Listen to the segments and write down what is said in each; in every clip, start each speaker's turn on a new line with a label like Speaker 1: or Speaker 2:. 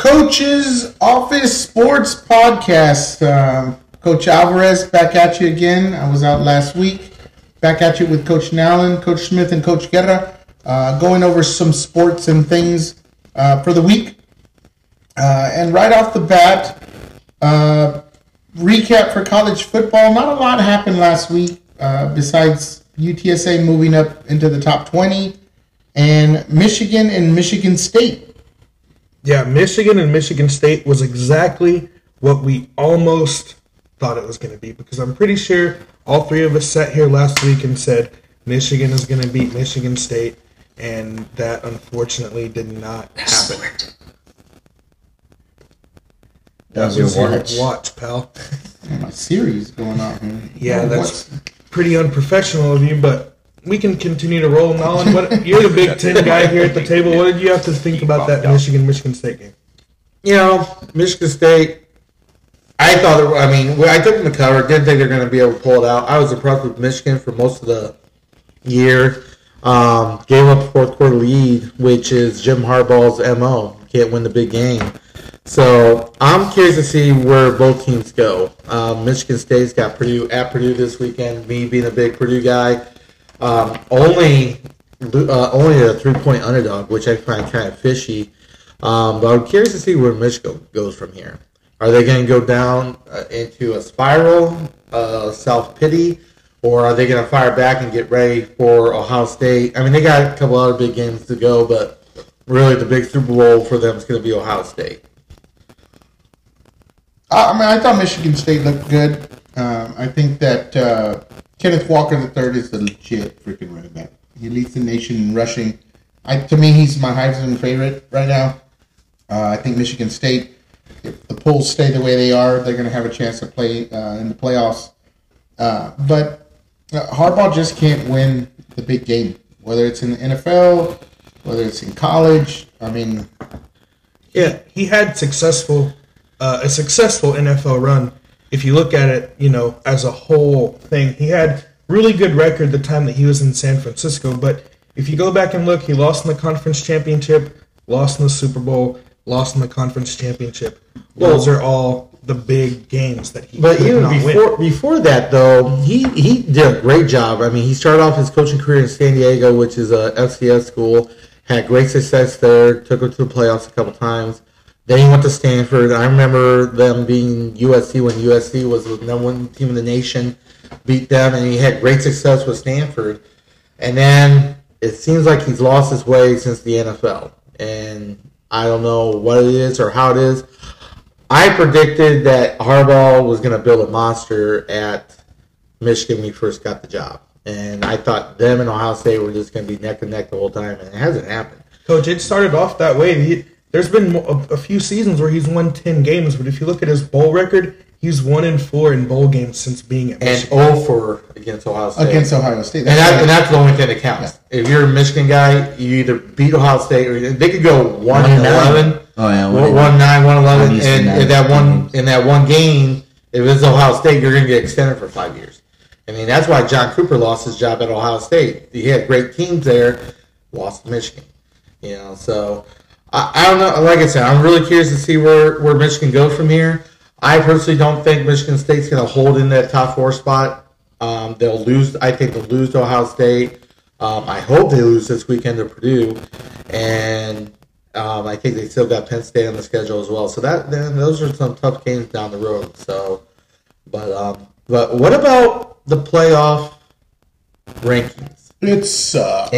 Speaker 1: Coach's Office Sports Podcast. Coach Alvarez back at you again. I was out last week. Back at you with Coach Nallen, Coach Smith, and Coach Guerra. Going over some sports and things for the week. And right off the bat, recap for college football. Not a lot happened last week besides UTSA moving up into the top 20 and Michigan and Michigan State.
Speaker 2: Yeah, Michigan and Michigan State was exactly what we almost thought it was going to be, because I'm pretty sure all three of us sat here last week and said Michigan is going to beat Michigan State, and that unfortunately did not happen. That was your watch, pal.
Speaker 1: My series going on here.
Speaker 2: Yeah, that's pretty unprofessional of you, but we can continue to roll. Nolan, you're the Big Ten guy here at the table. What did you have to think about that Michigan State game?
Speaker 3: You know, Michigan State, I took them to cover. Didn't think they're going to be able to pull it out. I was impressed with Michigan for most of the year. Gave up a fourth quarter lead, which is Jim Harbaugh's MO. Can't win the big game. So I'm curious to see where both teams go. Michigan State's got Purdue at Purdue this weekend. Me being a big Purdue guy, only a 3-point underdog, which I find kind of fishy. But I'm curious to see where Michigan goes from here. Are they going to go down into a spiral, self-pity, or are they going to fire back and get ready for Ohio State? I mean, they got a couple other big games to go, but really the big Super Bowl for them is going to be Ohio State.
Speaker 1: I thought Michigan State looked good. I think that Kenneth Walker III is the legit freaking running back. He leads the nation in rushing. To me, he's my Heisman favorite right now. I think Michigan State, if the polls stay the way they are, they're going to have a chance to play in the playoffs. But Harbaugh just can't win the big game, whether it's in the NFL, whether it's in college. I mean,
Speaker 2: yeah, he had a successful NFL run. If you look at it, as a whole thing, he had really good record the time that he was in San Francisco. But if you go back and look, he lost in the conference championship, lost in the Super Bowl, lost in the conference championship. Those are all the big games that he.
Speaker 3: But even before that, though, he did a great job. I mean, he started off his coaching career in San Diego, which is a FCS school. Had great success there. Took him to the playoffs a couple times. Then he went to Stanford. I remember them being USC when USC was the number one team in the nation, beat them, and he had great success with Stanford. And then it seems like he's lost his way since the NFL. And I don't know what it is or how it is. I predicted that Harbaugh was going to build a monster at Michigan when he first got the job. And I thought them and Ohio State were just going to be neck and neck the whole time, and it hasn't happened.
Speaker 2: Coach, it started off that way. There's been a few seasons where he's won 10 games, but if you look at his bowl record, he's 1-4 in bowl games since being at Michigan.
Speaker 3: And 0-4 against Ohio State.
Speaker 1: Against Ohio State.
Speaker 3: And that's the only thing that counts. Yeah. If you're a Michigan guy, you either beat Ohio State or they could go 1-11. Oh yeah, 1-9, 1-11, and in that one game, if it's Ohio State, you're going to get extended for 5 years. I mean, that's why John Cooper lost his job at Ohio State. He had great teams there, lost to Michigan. So I don't know. Like I said, I'm really curious to see where Michigan goes from here. I personally don't think Michigan State's going to hold in that top 4 spot. They'll lose. I think they'll lose to Ohio State. I hope they lose this weekend to Purdue, and I think they still got Penn State on the schedule as well. So those are some tough games down the road. So, but what about the playoff rankings?
Speaker 1: It's
Speaker 4: stupid.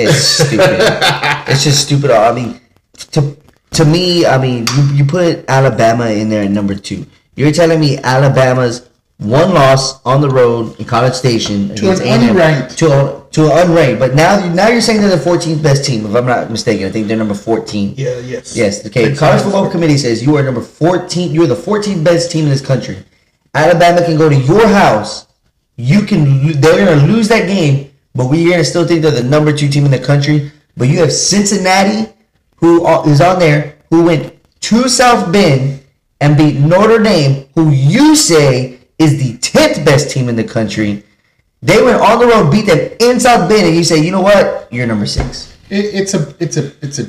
Speaker 4: It's just stupid. I mean, to me, I mean, you put Alabama in there at number 2. You're telling me Alabama's one loss on the road in College Station
Speaker 1: to an unranked
Speaker 4: to an unranked, but now you're saying they're the 14th best team. If I'm not mistaken, I think they're number 14.
Speaker 2: Yeah. Yes.
Speaker 4: Yes. Okay. College Football Committee says you are number 14. You are the 14th best team in this country. Alabama can go to your house. They're going to lose that game, but we're going to still think they're the number 2 team in the country. But you have Cincinnati, who is on there, who went to South Bend and beat Notre Dame, who you say is the 10th best team in the country. They went on the road, beat them in South Bend, and you say, you know what? You're number 6.
Speaker 1: It's a joke.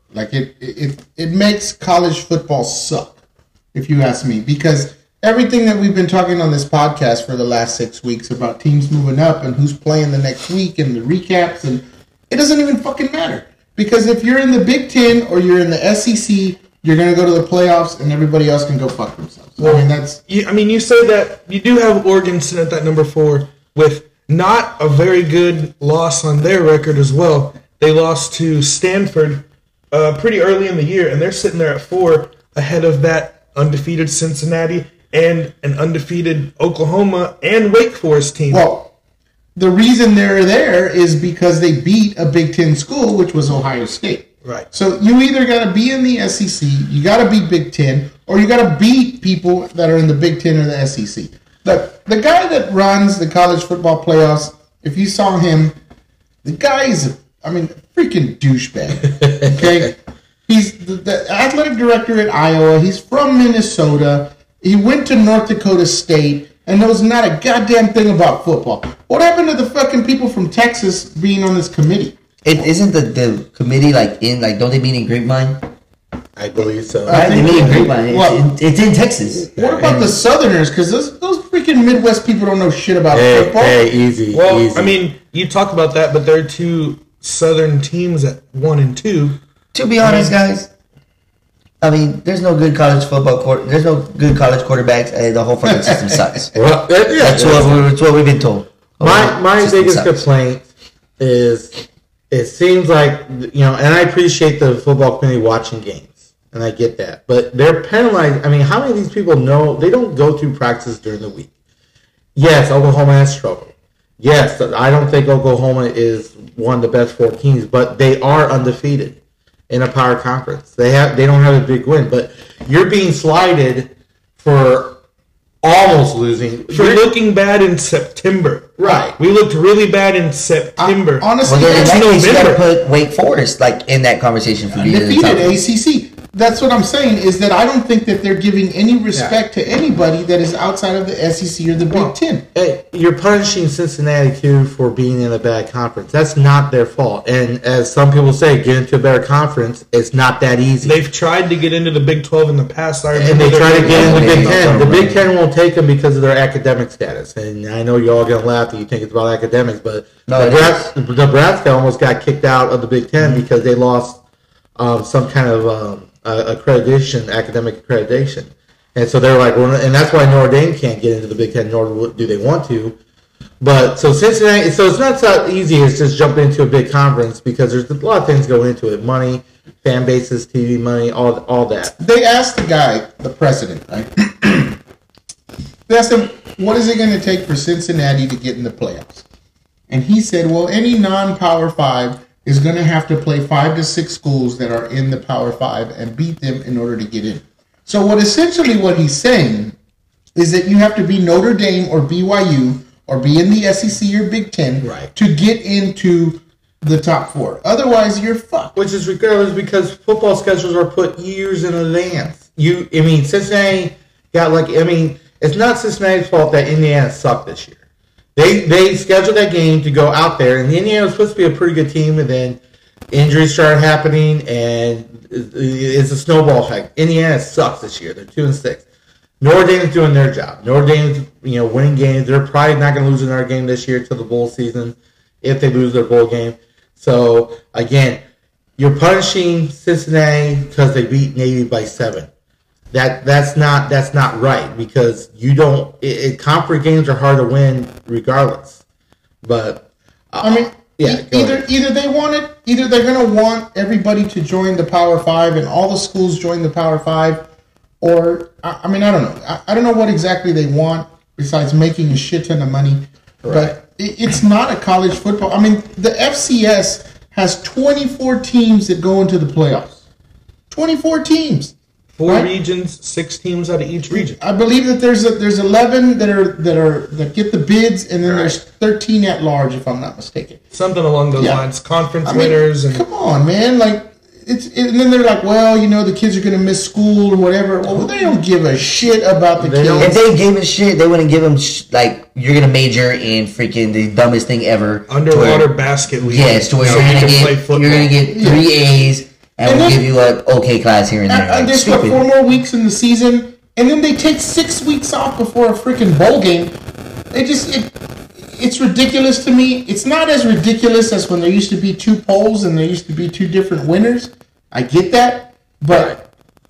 Speaker 1: Like it makes college football suck, if you ask me, because everything that we've been talking on this podcast for the last 6 weeks about teams moving up and who's playing the next week and the recaps, and it doesn't even fucking matter. Because if you're in the Big Ten or you're in the SEC, you're going to go to the playoffs and everybody else can go fuck themselves.
Speaker 2: Well, you say that you do have Oregon sitting at that number 4 with not a very good loss on their record as well. They lost to Stanford pretty early in the year, and they're sitting there at 4 ahead of that undefeated Cincinnati and an undefeated Oklahoma and Wake Forest team.
Speaker 1: Well, the reason they're there is because they beat a Big Ten school, which was Ohio State.
Speaker 2: Right.
Speaker 1: So you either got to be in the SEC, you got to beat Big Ten, or you got to beat people that are in the Big Ten or the SEC. The guy that runs the college football playoffs, if you saw him, the guy is, a freaking douchebag. Okay? He's the athletic director at Iowa. He's from Minnesota. He went to North Dakota State and knows not a goddamn thing about football. What happened to the fucking people from Texas being on this committee?
Speaker 4: Isn't the committee don't they meet in Grapevine?
Speaker 3: I believe so.
Speaker 4: They meet in Grapevine. It's in Texas.
Speaker 1: What about the Southerners? Because those freaking Midwest people don't know shit about football.
Speaker 3: Hey, easy.
Speaker 2: Well,
Speaker 3: easy.
Speaker 2: You talk about that, but there are 2 Southern teams at 1 and 2.
Speaker 4: To be honest, guys, there's no good college football. There's no good college quarterbacks, and the whole fucking system sucks.
Speaker 3: Well,
Speaker 4: that's what we've been told.
Speaker 3: My biggest complaint is it seems like, and I appreciate the football community watching games, and I get that, but they're penalized. How many of these people know they don't go through practice during the week? Yes, Oklahoma has struggled. Yes, I don't think Oklahoma is one of the best 4 teams, but they are undefeated in a power conference. They don't have a big win, but you're being slighted for almost losing.
Speaker 2: For looking bad in September.
Speaker 3: Right.
Speaker 2: We looked really bad in September.
Speaker 1: Honestly,
Speaker 4: in that case, you got to put Wake Forest in that conversation for being
Speaker 1: defeated ACC. That's what I'm saying, is that I don't think that they're giving any respect to anybody that is outside of the SEC or the Big Ten.
Speaker 3: Hey, you're punishing Cincinnati, too, for being in a bad conference. That's not their fault. And as some people say, get into a better conference, it's not that easy.
Speaker 2: They've tried to get into the Big 12 in the past.
Speaker 3: And they try to get into the Big Ten. The Big Ten won't take them because of their academic status. And I know you're all going to laugh that you think it's about academics, but Nebraska almost got kicked out of the Big Ten because they lost some kind of academic accreditation, and so they're like, and that's why Notre Dame can't get into the Big Ten, nor do they want to. But so Cincinnati, so it's not so easy as just jumping into a big conference because there's a lot of things go into it: money, fan bases, TV money, all that.
Speaker 1: They asked the guy, the president, right? They asked him, "What is it going to take for Cincinnati to get in the playoffs?" And he said, "Well, any non-Power 5 is going to have to play 5 to 6 schools that are in the Power 5 and beat them in order to get in." So what he's saying is that you have to be Notre Dame or BYU or be in the SEC or Big Ten to get into the top 4. Otherwise, you're fucked.
Speaker 3: Which is regardless because football schedules are put years in advance. Cincinnati got it's not Cincinnati's fault that Indiana sucked this year. They scheduled that game to go out there, and Indiana was supposed to be a pretty good team, and then injuries started happening, and it's a snowball effect. Indiana sucks this year. They're 2-6. Notre Dame is doing their job. Notre Dame is winning games. They're probably not going to lose another game this year till the bowl season if they lose their bowl game. So, again, you're punishing Cincinnati because they beat Navy by 7. That's not right because you don't. Conference games are hard to win regardless. But
Speaker 1: either they want it, either they're going to want everybody to join the Power 5 and all the schools join the Power 5, or I don't know. I don't know what exactly they want besides making a shit ton of money. Right. But it's not a college football. The FCS has 24 teams that go into the playoffs. 24 teams.
Speaker 2: 4 regions, 6 teams out of each region.
Speaker 1: I believe that there's 11 that get the bids, and then there's 13 at large, if I'm not mistaken.
Speaker 2: Something along those lines. Conference winners and
Speaker 1: come on, man! And then they're like, well, the kids are going to miss school or whatever. Well, they don't give a shit about the kids.
Speaker 4: If they gave a shit, they wouldn't give them you're going to major in freaking the dumbest thing ever.
Speaker 2: Underwater basket league.
Speaker 4: Yes, to where you're going to get 3 A's. and we'll give you an okay class here and there.
Speaker 1: And there's 4 more weeks in the season, and then they take 6 weeks off before a freaking bowl game. It's ridiculous to me. It's not as ridiculous as when there used to be 2 polls and there used to be 2 different winners. I get that, but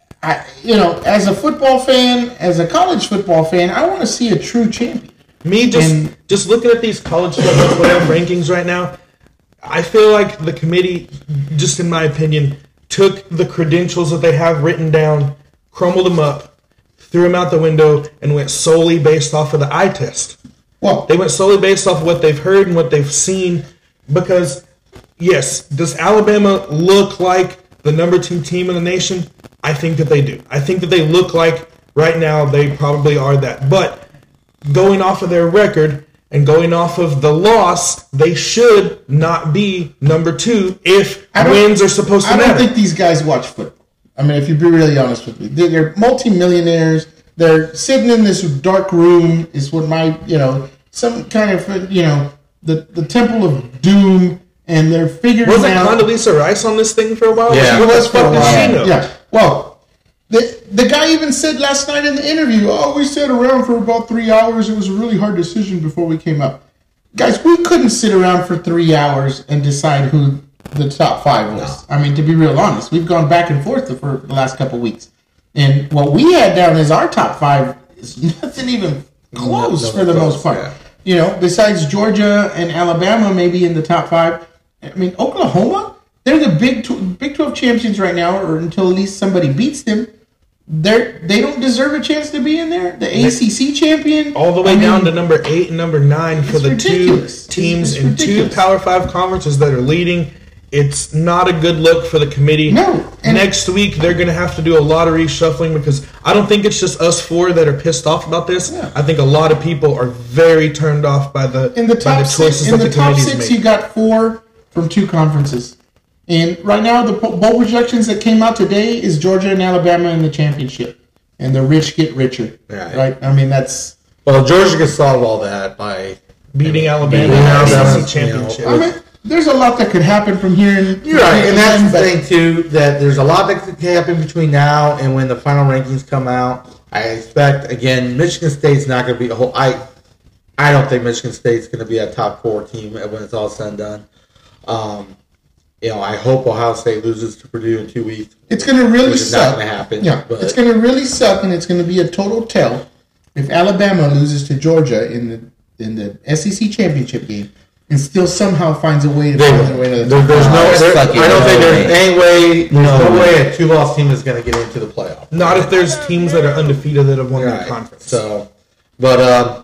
Speaker 1: as a football fan, as a college football fan, I want to see a true champion.
Speaker 2: Just looking at these college football playoff rankings right now, I feel like the committee, just in my opinion, took the credentials that they have written down, crumbled them up, threw them out the window, and went solely based off of the eye test.
Speaker 1: Well,
Speaker 2: they went solely based off of what they've heard and what they've seen. Because, yes, does Alabama look like the number 2 team in the nation? I think that they do. I think that they look like, right now, they probably are that. But going off of their record and going off of the loss, they should not be number 2 if wins are supposed to matter.
Speaker 1: I don't think these guys watch football. I mean, if you be really honest with me. They're multimillionaires. They're sitting in this dark room. Is what some kind of, the Temple of Doom, and they're figuring
Speaker 2: out.
Speaker 1: Wasn't
Speaker 2: Condoleezza Rice on this thing for a while?
Speaker 1: Yeah, it was for a while. Yeah. Well, the guy even said last night in the interview, we sat around for about 3 hours. It was a really hard decision before we came up. Guys, we couldn't sit around for 3 hours and decide who the top 5 was. No. I mean, to be real honest, we've gone back and forth for the last couple of weeks. And what we had down as our top 5 is nothing even close for the most part. Yeah. Besides Georgia and Alabama, maybe in the top 5. I mean, Oklahoma, they're the Big 12 champions right now, or until at least somebody beats them. They don't deserve a chance to be in there. The ACC champion,
Speaker 2: all the way down to number 8 and number 9 for the ridiculous. 2 teams in 2 Power 5 conferences that are leading. It's not a good look for the committee.
Speaker 1: No.
Speaker 2: Next week, they're going to have to do a lot of reshuffling because I don't think it's just us 4 that are pissed off about this. Yeah. I think a lot of people are very turned off by the choices that the committee's made. In the top 6,
Speaker 1: you got 4 from 2 conferences. And right now, the bowl projections that came out today is Georgia and Alabama in the championship. And the rich get richer. Yeah. Right? I mean, that's...
Speaker 3: Well, Georgia can solve all that by...
Speaker 2: beating Alabama in the SEC championship.
Speaker 1: I mean, there's a lot that could happen from here.
Speaker 3: You're right. And that's the thing, too, that there's a lot that could happen between now and when the final rankings come out. I expect, again, Michigan State's not going to be a whole... I don't think Michigan State's going to be a top 4 team when it's all said and done. I hope Ohio State loses to Purdue in 2 weeks.
Speaker 1: It's going to really suck.
Speaker 3: It's not going to happen.
Speaker 1: Yeah, it's going to really suck, and it's going to be a total tell if Alabama loses to Georgia in the SEC championship game and still somehow finds a way to find their way to the top.
Speaker 3: I don't think there's any way. There's no way a 2-loss team is going to get into the playoff.
Speaker 2: Not if there's teams that are undefeated that have won the conference.
Speaker 3: So, but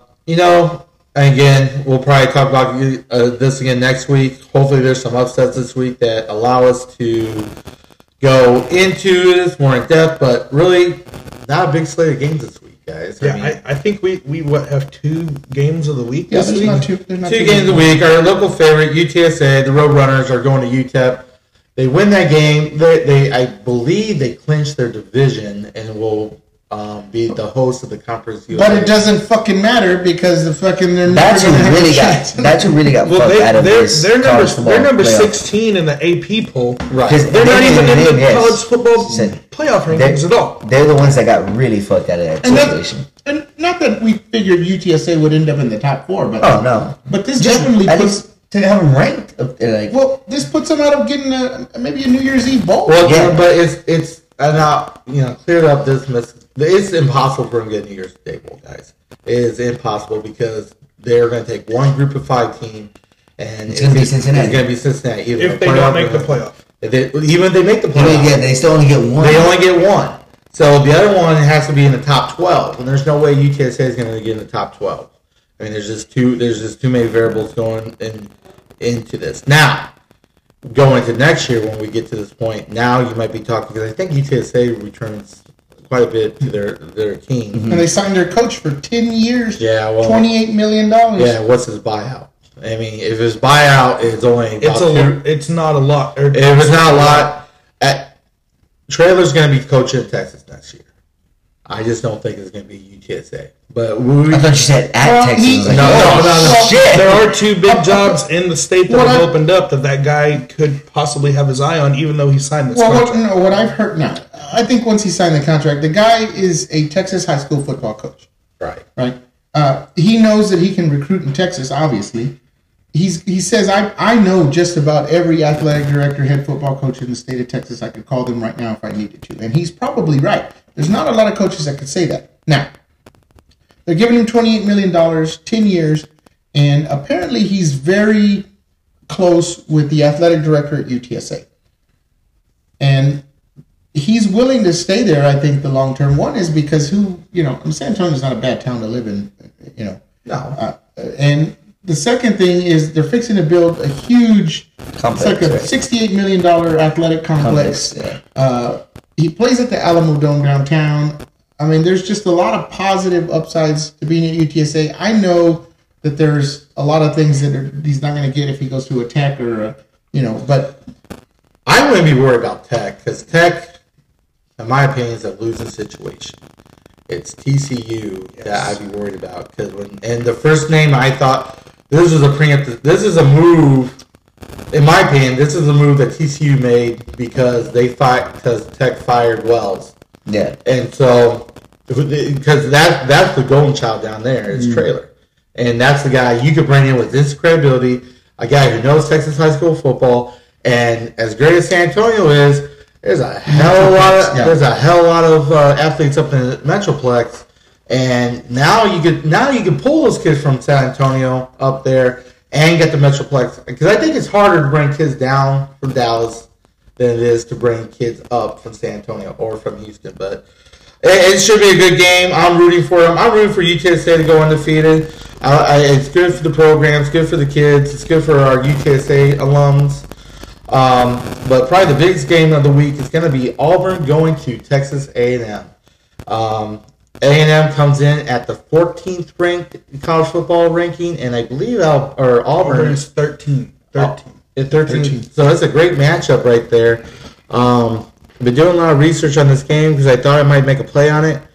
Speaker 3: again, we'll probably talk about this again next week. Hopefully there's some upsets this week that allow us to go into this more in depth, but really not a big slate of games this week, guys.
Speaker 2: I think we have 2 games of the week
Speaker 1: this week?
Speaker 3: Not two games a week. Our local favorite, UTSA, the Roadrunners, are going to UTEP. They win that game. I believe they clinched their division and will be the host of the conference.
Speaker 1: But it doesn't fucking matter because
Speaker 4: that's who really got fucked out of this.
Speaker 2: They're number 16 in the AP poll.
Speaker 3: Right.
Speaker 2: They're not even in the college football playoff rankings at all.
Speaker 4: They're the ones that got really fucked out of that situation.
Speaker 1: And not that we figured UTSA would end up in the top 4, but
Speaker 4: no.
Speaker 1: But this definitely puts
Speaker 4: to have them ranked.
Speaker 1: This puts them out of getting maybe a New Year's Eve bowl.
Speaker 3: Well, yeah, but it's now cleared up this. It's impossible for them to get a New Year's Day bowl, guys. It is impossible because they're going to take one group of 5 team, and
Speaker 4: it's going to be Cincinnati.
Speaker 3: It's going to be Cincinnati.
Speaker 2: If they don't make the playoff.
Speaker 3: Even if they make the playoff.
Speaker 4: They still only get 1.
Speaker 3: They only get 1. So the other one has to be in the top 12, and there's no way UTSA is going to get in the top 12. I mean, there's just too many variables going into this. Now, going into next year when we get to this point, now you might be talking, because I think UTSA returns quite a bit to their team.
Speaker 1: Mm-hmm. And they signed their coach for 10 years, $28 million.
Speaker 3: Yeah, what's his buyout? I mean, if his buyout is only
Speaker 2: it's not a lot.
Speaker 3: If it's not a lot, Traylor's going to be coaching in Texas next year. I just don't think it's going to be UTSA. But
Speaker 4: I thought you said at Texas.
Speaker 2: No. Shit. There are 2 big jobs in the state that have opened up that guy could possibly have his eye on, even though he signed this contract.
Speaker 1: What I've heard now, I think once he signed the contract, the guy is a Texas high school football coach. Right. He knows that he can recruit in Texas, obviously. He says, I know just about every athletic director, head football coach in the state of Texas. I could call them right now if I needed to. And he's probably right. There's not a lot of coaches that could say that. Now, they're giving him $28 million, 10 years, and apparently he's very close with the athletic director at UTSA. And he's willing to stay there, I think, the long term. One is because San Antonio's not a bad town to live in,
Speaker 3: No.
Speaker 1: And the second thing is they're fixing to build a huge, complex, it's like a $68 million athletic complex. He plays at the Alamo Dome downtown. I mean, there's just a lot of positive upsides to being at UTSA. I know that there's a lot of things that he's not going to get if he goes to a Tech but
Speaker 3: I wouldn't be worried about Tech because Tech, in my opinion, is a losing situation. It's TCU that I'd be worried about because and the first name I thought this is a move. In my opinion, this is a move that TCU made because Tech fired Wells.
Speaker 4: Yeah,
Speaker 3: and so because that's the golden child down there is Traylor, and that's the guy you could bring in with this credibility, a guy who knows Texas high school football, and as great as San Antonio is, there's a hell of a lot of athletes up in the Metroplex, and now you can pull those kids from San Antonio up there and get the Metroplex because I think it's harder to bring kids down from Dallas than it is to bring kids up from San Antonio or from Houston. But it should be a good game. I'm rooting for them. I'm rooting for UTSA to go undefeated. It's good for the program. It's good for the kids. It's good for our UTSA alums. But probably the biggest game of the week is going to be Auburn going to Texas A&M. A&M comes in at the 14th ranked college football ranking, and I believe Auburn
Speaker 2: is 13.
Speaker 3: 13. So that's a great matchup right there. I've been doing a lot of research on this game because I thought I might make a play on it.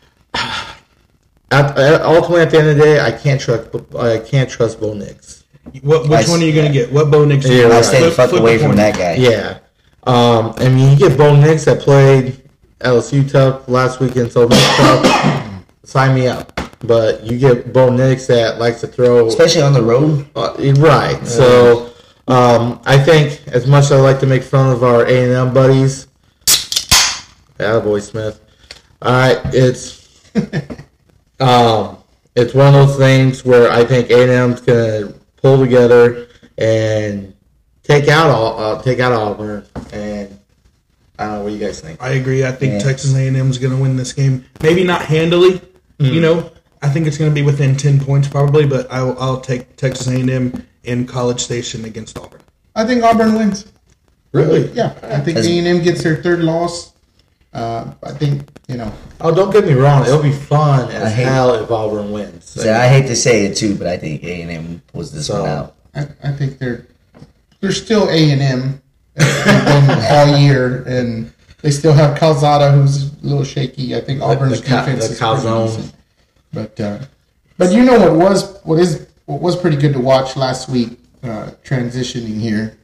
Speaker 3: Ultimately, at the end of the day, I can't trust Bo Nix.
Speaker 2: Which one are you going to get? What Bo Nix?
Speaker 4: I stay the fuck away from that guy.
Speaker 3: Yeah. I mean, you get Bo Nix that played LSU tough last weekend, so tough. Sign me up. But you get Bo Nix that likes to throw,
Speaker 4: especially on the road.
Speaker 3: Right. So I think as much as I like to make fun of our A&M buddies, attaboy Smith. All right, it's one of those things where I think A&M's gonna pull together and take out Auburn, and I don't know what you guys think.
Speaker 2: I agree. I think Texas A&M is going to win this game. Maybe not handily. I think it's going to be within 10 points probably, but I'll take Texas A&M in College Station against Auburn.
Speaker 1: I think Auburn wins.
Speaker 3: Really?
Speaker 1: Yeah. I think A&M gets their third loss. I think,
Speaker 3: Oh, don't get me wrong. It'll be fun as hell if Auburn wins.
Speaker 4: So I hate to say it too, but I think A&M pulls this one out.
Speaker 1: I think they're still A&M all year, and they still have Calzada, who's a little shaky. I think Auburn's defense is pretty decent. But you know what was pretty good to watch last week, transitioning here.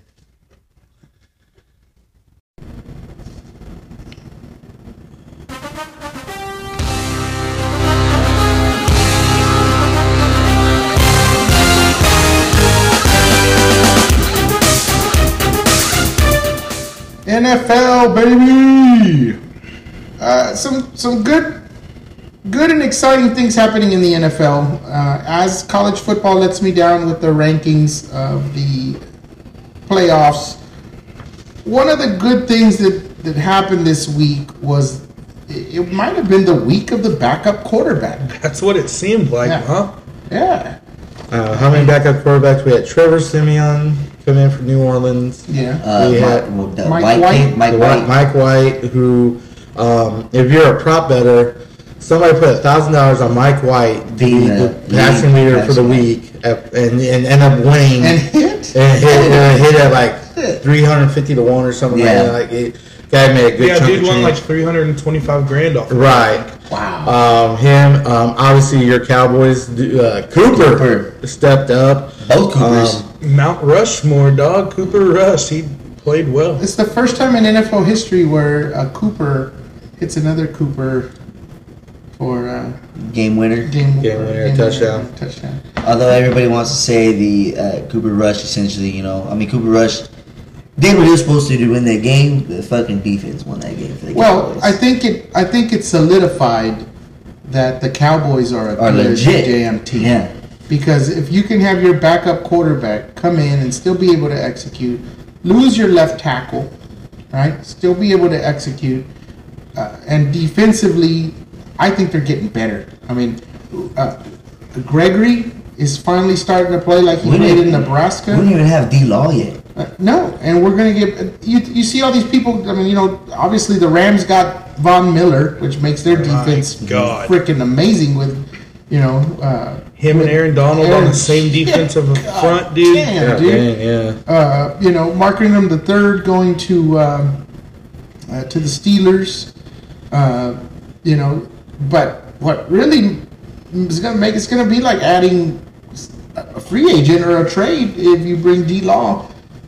Speaker 1: NFL, baby! Some good and exciting things happening in the NFL. As college football lets me down with the rankings of the playoffs, one of the good things that happened this week was it might have been the week of the backup quarterback.
Speaker 2: That's what it seemed like, huh?
Speaker 1: Yeah.
Speaker 3: How many backup quarterbacks? We had Trevor Siemian come in from New Orleans.
Speaker 1: Yeah.
Speaker 3: Mike White, who, if you're a prop bettor, somebody put $1,000 on Mike White, the passing leader for the week, and end up winning.
Speaker 1: And hit
Speaker 3: at like 350 to 1 or something like that. Guy made a good chunk
Speaker 2: dude
Speaker 3: of
Speaker 2: won like
Speaker 3: change.
Speaker 2: $325,000 off.
Speaker 3: Right.
Speaker 4: Wow.
Speaker 3: Him. Obviously, your Cowboys. Cooper stepped up.
Speaker 4: Both Coopers.
Speaker 2: Mount Rushmore, dog. Cooper Rush. He played well.
Speaker 1: It's the first time in NFL history where a Cooper hits another Cooper for
Speaker 4: Game winner.
Speaker 1: game
Speaker 3: winner, touchdown.
Speaker 1: Touchdown.
Speaker 4: Although everybody wants to say the Cooper Rush, essentially, Cooper Rush did what he was supposed to do in that game. The fucking defense won that game for the Cowboys.
Speaker 1: I think it solidified that the Cowboys are a good
Speaker 4: legit
Speaker 1: damn team.
Speaker 4: Yeah.
Speaker 1: Because if you can have your backup quarterback come in and still be able to execute, lose your left tackle, right? Still be able to execute, and defensively, I think they're getting better. I mean, Gregory is finally starting to play like he did in Nebraska.
Speaker 4: We don't even have D-Law yet.
Speaker 1: No, and we're going to get... You see all these people... I mean, obviously the Rams got Von Miller, which makes their defense freaking amazing with,
Speaker 2: him and Aaron Donald on the same defensive front, dude.
Speaker 1: Damn, dude. Mark Ingram the third going to the Steelers. But what really is going to make it's going to be like adding a free agent or a trade if you bring D-Law.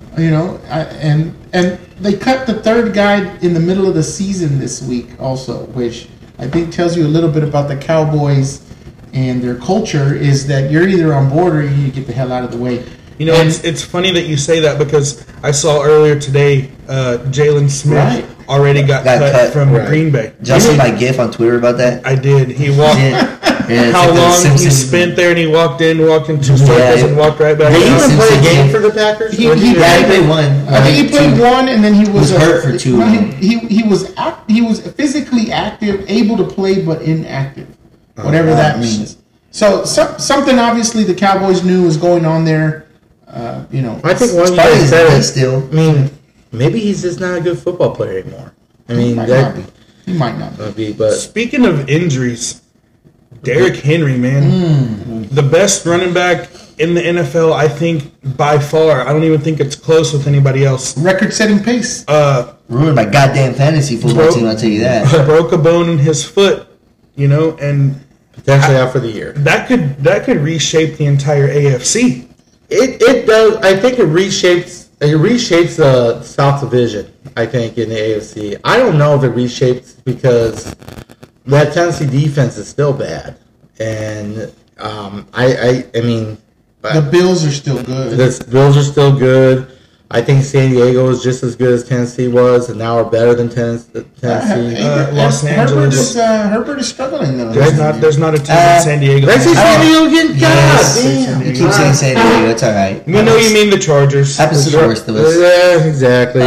Speaker 1: And they cut the third guy in the middle of the season this week also, which I think tells you a little bit about the Cowboys and their culture is that you're either on board or you need to get the hell out of the way.
Speaker 2: It's funny that you say that because I saw earlier today Jalen Smith already got cut from Green Bay.
Speaker 4: Did you see my GIF on Twitter about that?
Speaker 2: I did. He walked... How
Speaker 4: like
Speaker 2: long he spent there, and he walked in, walked into circles, and walked right back
Speaker 3: out. Did he even play a game
Speaker 2: for
Speaker 3: the Packers?
Speaker 1: He played
Speaker 4: one.
Speaker 1: I think he played one, and then he was
Speaker 4: hurt for two.
Speaker 1: He was physically active, able to play, but inactive, whatever that means. So something obviously the Cowboys knew was going on there.
Speaker 3: I think one guy said it. Still, I mean, maybe he's just not a good football player anymore. I mean,
Speaker 1: he might not
Speaker 3: be. But
Speaker 2: speaking of injuries. Derrick Henry, man. The best running back in the NFL, I think, by far. I don't even think it's close with anybody else.
Speaker 1: Record-setting pace.
Speaker 4: Ruined my goddamn fantasy football team, I'll tell you that.
Speaker 2: Broke a bone in his foot, and
Speaker 3: potentially out for the year.
Speaker 2: That could reshape the entire AFC.
Speaker 3: It does. I think it reshapes the South Division, I think, in the AFC. I don't know if it reshapes because that Tennessee defense is still bad, and I mean,
Speaker 1: the Bills are still good.
Speaker 3: The Bills are still good. I think San Diego is just as good as Tennessee was, and now are better than Tennessee.
Speaker 2: Los Angeles.
Speaker 1: Herbert is struggling though.
Speaker 2: There's not a team in San Diego.
Speaker 3: Let's see San Diego again.
Speaker 4: God, you keep saying San Diego. It's all right.
Speaker 2: We know you mean the Chargers.
Speaker 4: Happens to the worst of us.
Speaker 3: Yeah, exactly.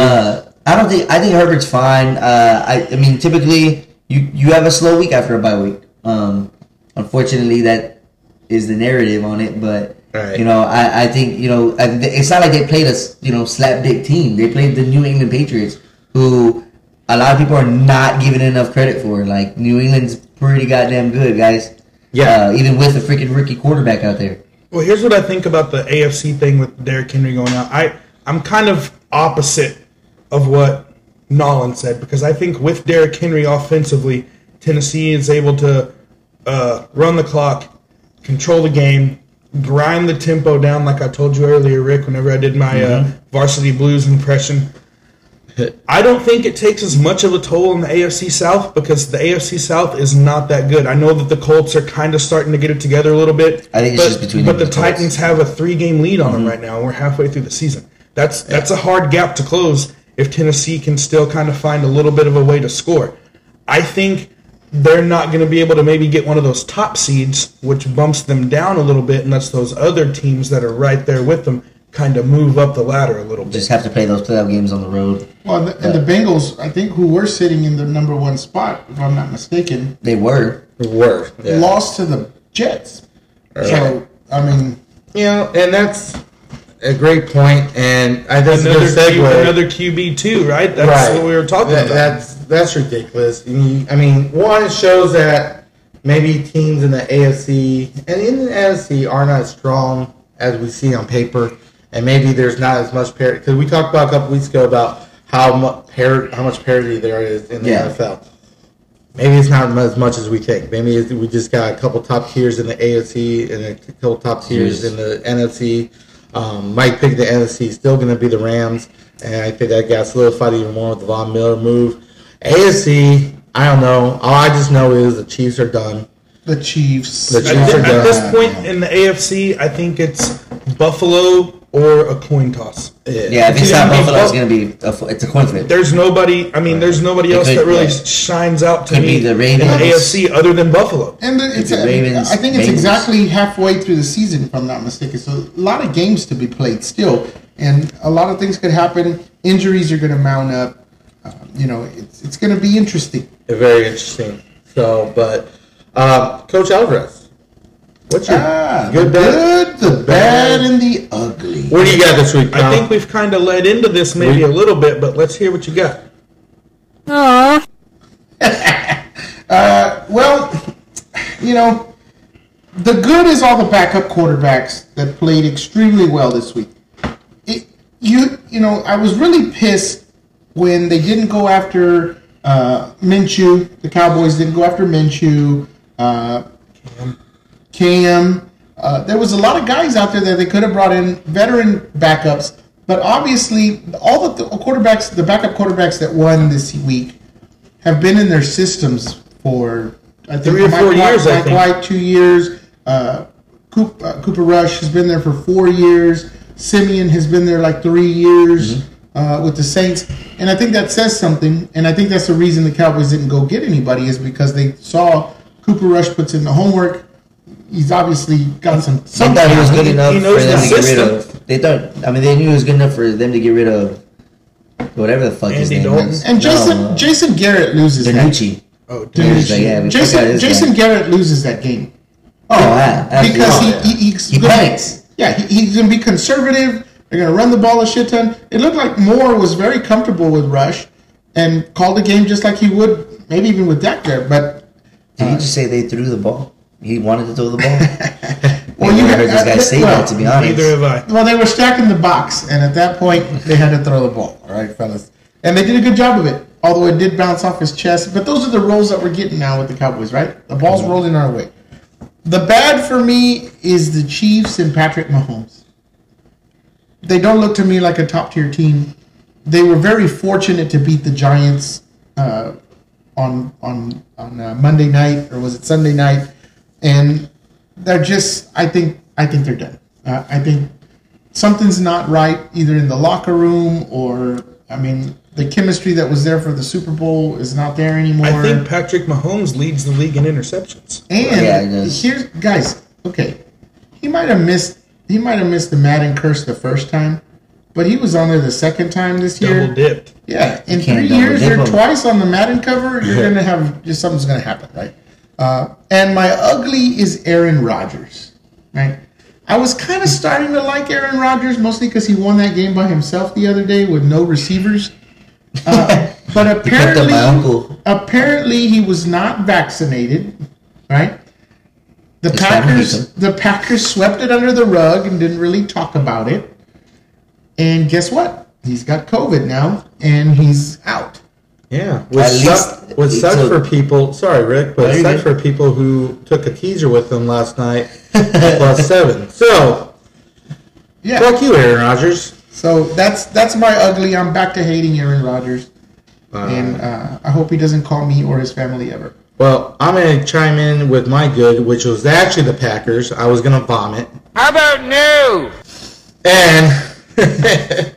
Speaker 4: I think Herbert's fine. I mean, typically. You have a slow week after a bye week. Unfortunately, that is the narrative on it. But I think it's not like they played a slapdick team. They played the New England Patriots, who a lot of people are not giving enough credit for. Like New England's pretty goddamn good, guys. Yeah, even with a freaking rookie quarterback out there.
Speaker 2: Well, here's what I think about the AFC thing with Derrick Henry going out. I'm kind of opposite of what Nolan said, because I think with Derrick Henry offensively, Tennessee is able to run the clock, control the game, grind the tempo down like I told you earlier, Rick, whenever I did my Varsity Blues impression. I don't think it takes as much of a toll on the AFC South because the AFC South is not that good. I know that the Colts are kind of starting to get it together a little bit.
Speaker 4: I think it's just between
Speaker 2: them. But the Titans have a 3-game lead on them right now, and we're halfway through the season. That's a hard gap to close if Tennessee can still kind of find a little bit of a way to score. I think they're not going to be able to maybe get one of those top seeds, which bumps them down a little bit and lets those other teams that are right there with them kind of move up the ladder a little bit.
Speaker 4: Just have to play those playoff games on the road.
Speaker 1: Well, and the Bengals, I think, who were sitting in the number one spot, if I'm not mistaken.
Speaker 4: They were.
Speaker 1: Lost to the Jets. Right. So, I mean.
Speaker 3: And that's a great point, and I think
Speaker 2: another QB too, right? That's what we were talking about.
Speaker 3: That's ridiculous. I mean, one, it shows that maybe teams in the AFC and in the NFC are not as strong as we see on paper, and maybe there's not as much parity. Because we talked about a couple weeks ago about how much parity there is in the NFL. Maybe it's not as much as we think. Maybe we just got a couple top tiers in the AFC and a couple top tiers in the NFC. Might pick the NFC. Still going to be the Rams, and I think that got solidified even more with the Von Miller move. AFC, I don't know. All I just know is the Chiefs are done.
Speaker 1: The Chiefs.
Speaker 2: At this point in the AFC, I think it's Buffalo or a coin toss.
Speaker 4: Yeah, if it's not Buffalo, it's going to be it's a coin flip.
Speaker 2: There's nobody. I mean, there's nobody else that really shines out to me
Speaker 4: the Ravens.
Speaker 2: In the AFC other than Buffalo.
Speaker 1: And I think it's exactly halfway through the season, if I'm not mistaken. So a lot of games to be played still, and a lot of things could happen. Injuries are going to mount up. It's going to be interesting.
Speaker 3: Very interesting. So, but Coach Alvarez. What's your
Speaker 1: good, the bad, and the ugly?
Speaker 3: What do you got this week, Tom?
Speaker 2: I think we've kind of led into this maybe a little bit, but let's hear what you got.
Speaker 1: Well, the good is all the backup quarterbacks that played extremely well this week. I was really pissed when they didn't go after Minshew. The Cowboys didn't go after Minshew. Cam. There was a lot of guys out there that they could have brought in, veteran backups, but obviously all the quarterbacks, the backup quarterbacks that won this week, have been in their systems for I think
Speaker 2: 3 or 4 years.
Speaker 1: Mike White 2 years. Cooper Rush has been there for 4 years. Simeon has been there like 3 years with the Saints, and I think that says something. And I think that's the reason the Cowboys didn't go get anybody is because they saw Cooper Rush puts in the homework. He's obviously got some.
Speaker 4: They thought he was good enough for them to get rid of. They knew he was good enough for them to get rid of whatever the fuck his name was.
Speaker 1: And Jason Garrett loses
Speaker 4: Danucci.
Speaker 1: Jason Garrett loses that game. Because he
Speaker 4: panics.
Speaker 1: Yeah, he's going to be conservative. They're going to run the ball a shit ton. It looked like Moore was very comfortable with Rush and called the game just like he would, maybe even with Dak there. But
Speaker 4: did he just say they threw the ball? He wanted to throw the ball.
Speaker 1: Well, you
Speaker 4: heard this guy say that, to be honest.
Speaker 2: Neither have I.
Speaker 1: Well, they were stacking the box, and at that point, they had to throw the ball. All right, fellas, and they did a good job of it. Although it did bounce off his chest, but those are the rolls that we're getting now with the Cowboys, right? The ball's rolling our way. The bad for me is the Chiefs and Patrick Mahomes. They don't look to me like a top-tier team. They were very fortunate to beat the Giants on Monday night, or was it Sunday night? And they're just, I think they're done. I think something's not right, either in the locker room or, the chemistry that was there for the Super Bowl is not there anymore.
Speaker 2: I think Patrick Mahomes leads the league in interceptions.
Speaker 1: And here's, guys, okay, he might have missed the Madden curse the first time, but he was on there the second time this year.
Speaker 2: Double dipped.
Speaker 1: Yeah, in 3 years, you're twice on the Madden cover. You're gonna have something's gonna happen, right? And my ugly is Aaron Rodgers, right? I was kind of starting to like Aaron Rodgers, mostly because he won that game by himself the other day with no receivers. But apparently he was not vaccinated, right? The Packers swept it under the rug and didn't really talk about it. And guess what? He's got COVID now, and he's out.
Speaker 3: Yeah, what sucks for people. Sorry, Rick, but it sucks for people who took a teaser with them last night +7. So, yeah, fuck you, Aaron Rodgers.
Speaker 1: So that's my ugly. I'm back to hating Aaron Rodgers, and I hope he doesn't call me or his family ever.
Speaker 3: Well, I'm going to chime in with my good, which was actually the Packers. I was going to vomit.
Speaker 5: How about no?
Speaker 3: And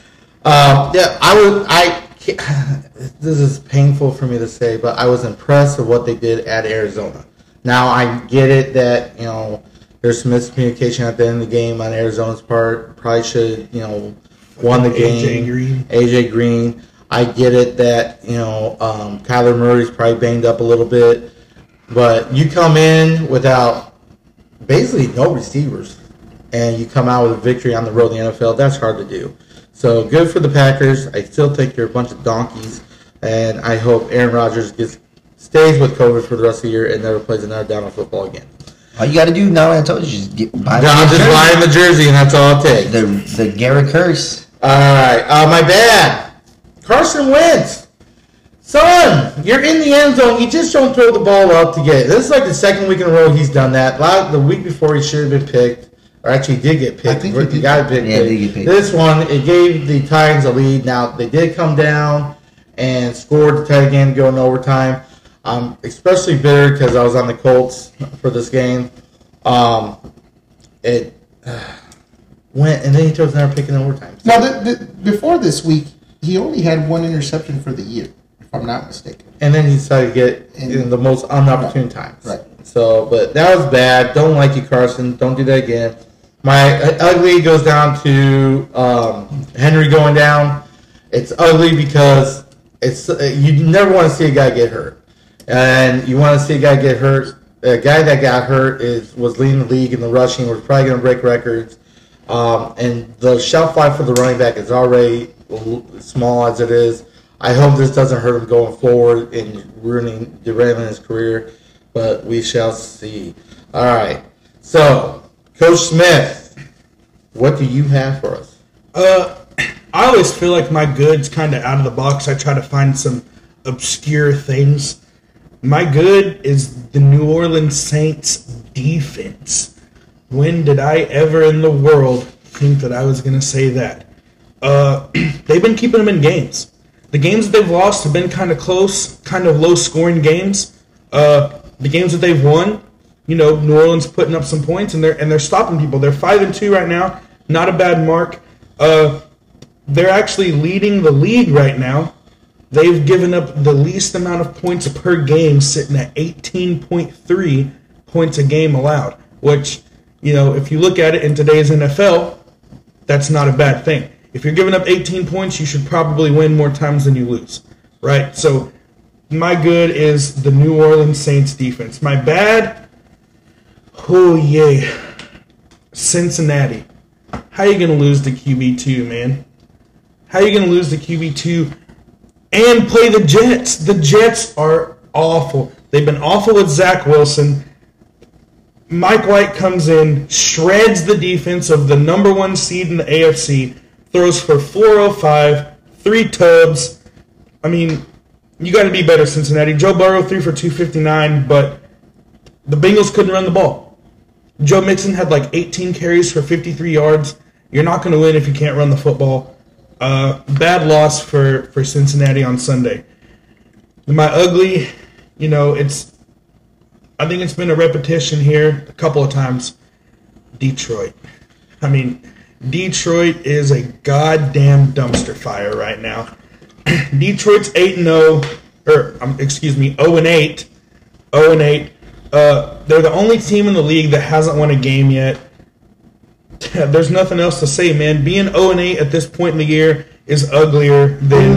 Speaker 3: this is painful for me to say, but I was impressed with what they did at Arizona. Now, I get it that, there's some miscommunication at the end of the game on Arizona's part. Probably should have, won the game. AJ Green. I get it that, Kyler Murray's probably banged up a little bit. But you come in without basically no receivers, and you come out with a victory on the road in the NFL, that's hard to do. So good for the Packers. I still think you're a bunch of donkeys, and I hope Aaron Rodgers stays with COVID for the rest of the year and never plays another down of football again.
Speaker 4: All you got to do now, I told you, just buy
Speaker 3: the jersey, and that's all it takes.
Speaker 4: The Garrett curse.
Speaker 3: All right, my bad. Carson Wentz. Son, you're in the end zone. You just don't throw the ball up to get it. This is like the second week in a row he's done that. The week before he should have been picked. Or actually did get picked. I think he got picked. Yeah, did get picked. This one, it gave the Titans a lead. Now, they did come down and scored to tie the game to go in overtime. I'm especially bitter because I was on the Colts for this game. It went, and then he chose another pick in overtime. So.
Speaker 1: Now, before this week, he only had one interception for the year, if I'm not mistaken.
Speaker 3: And then he decided to get in the most unopportune times.
Speaker 1: Right.
Speaker 3: So, but that was bad. Don't like you, Carson. Don't do that again. My ugly goes down to Henry going down. It's ugly because you never want to see a guy get hurt, and you want to see a guy get hurt. A guy that got hurt was leading the league in the rushing. Was probably going to break records, and the shelf life for the running back is already small as it is. I hope this doesn't hurt him going forward and derailing his career, but we shall see. All right, so. Coach Smith, what do you have for us?
Speaker 2: I always feel like my good's kind of out of the box. I try to find some obscure things. My good is the New Orleans Saints defense. When did I ever in the world think that I was going to say that? They've been keeping them in games. The games that they've lost have been kind of close, kind of low-scoring games. The games that they've won, New Orleans putting up some points, and they're stopping people. They're 5-2 right now, not a bad mark. They're actually leading the league right now. They've given up the least amount of points per game, sitting at 18.3 points a game allowed. Which, if you look at it in today's NFL, that's not a bad thing. If you're giving up 18 points, you should probably win more times than you lose, right? So my good is the New Orleans Saints defense. My bad. Oh, yeah. Cincinnati. How you going to lose to QB2, man? How you going to lose to QB2 and play the Jets? The Jets are awful. They've been awful with Zach Wilson. Mike White comes in, shreds the defense of the number one seed in the AFC, throws for 405, 3 tubs. I mean, you got to be better, Cincinnati. Joe Burrow threw for 259, but the Bengals couldn't run the ball. Joe Mixon had like 18 carries for 53 yards. You're not going to win if you can't run the football. Bad loss for Cincinnati on Sunday. My ugly, I think it's been a repetition here a couple of times. Detroit. I mean, Detroit is a goddamn dumpster fire right now. Detroit's 8-0, 0-8. 0-8. They're the only team in the league that hasn't won a game yet. There's nothing else to say, man. Being 0-8 at this point in the year is uglier than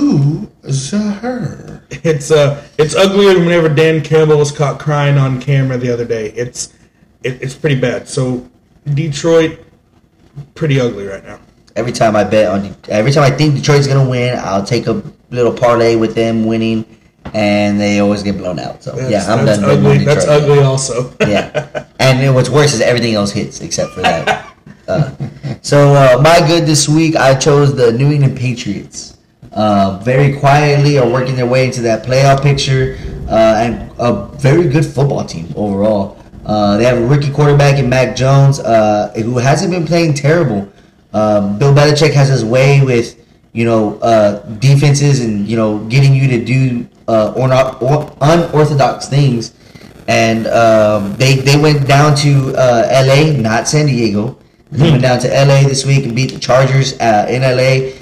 Speaker 1: her.
Speaker 2: It's uglier than whenever Dan Campbell was caught crying on camera the other day. It's pretty bad. So Detroit, pretty ugly right now.
Speaker 4: Every time I think Detroit's gonna win, I'll take a little parlay with them winning, and they always get blown out. So I'm done.
Speaker 2: Ugly. That's ugly, also.
Speaker 4: Yeah, and what's worse is everything else hits except for that. So my good this week, I chose the New England Patriots. Very quietly are working their way into that playoff picture, and a very good football team overall. They have a rookie quarterback in Mac Jones, who hasn't been playing terrible. Bill Belichick has his way with defenses and getting you to do unorthodox things, and they went down to LA, not San Diego. They went down to LA this week and beat the Chargers in LA,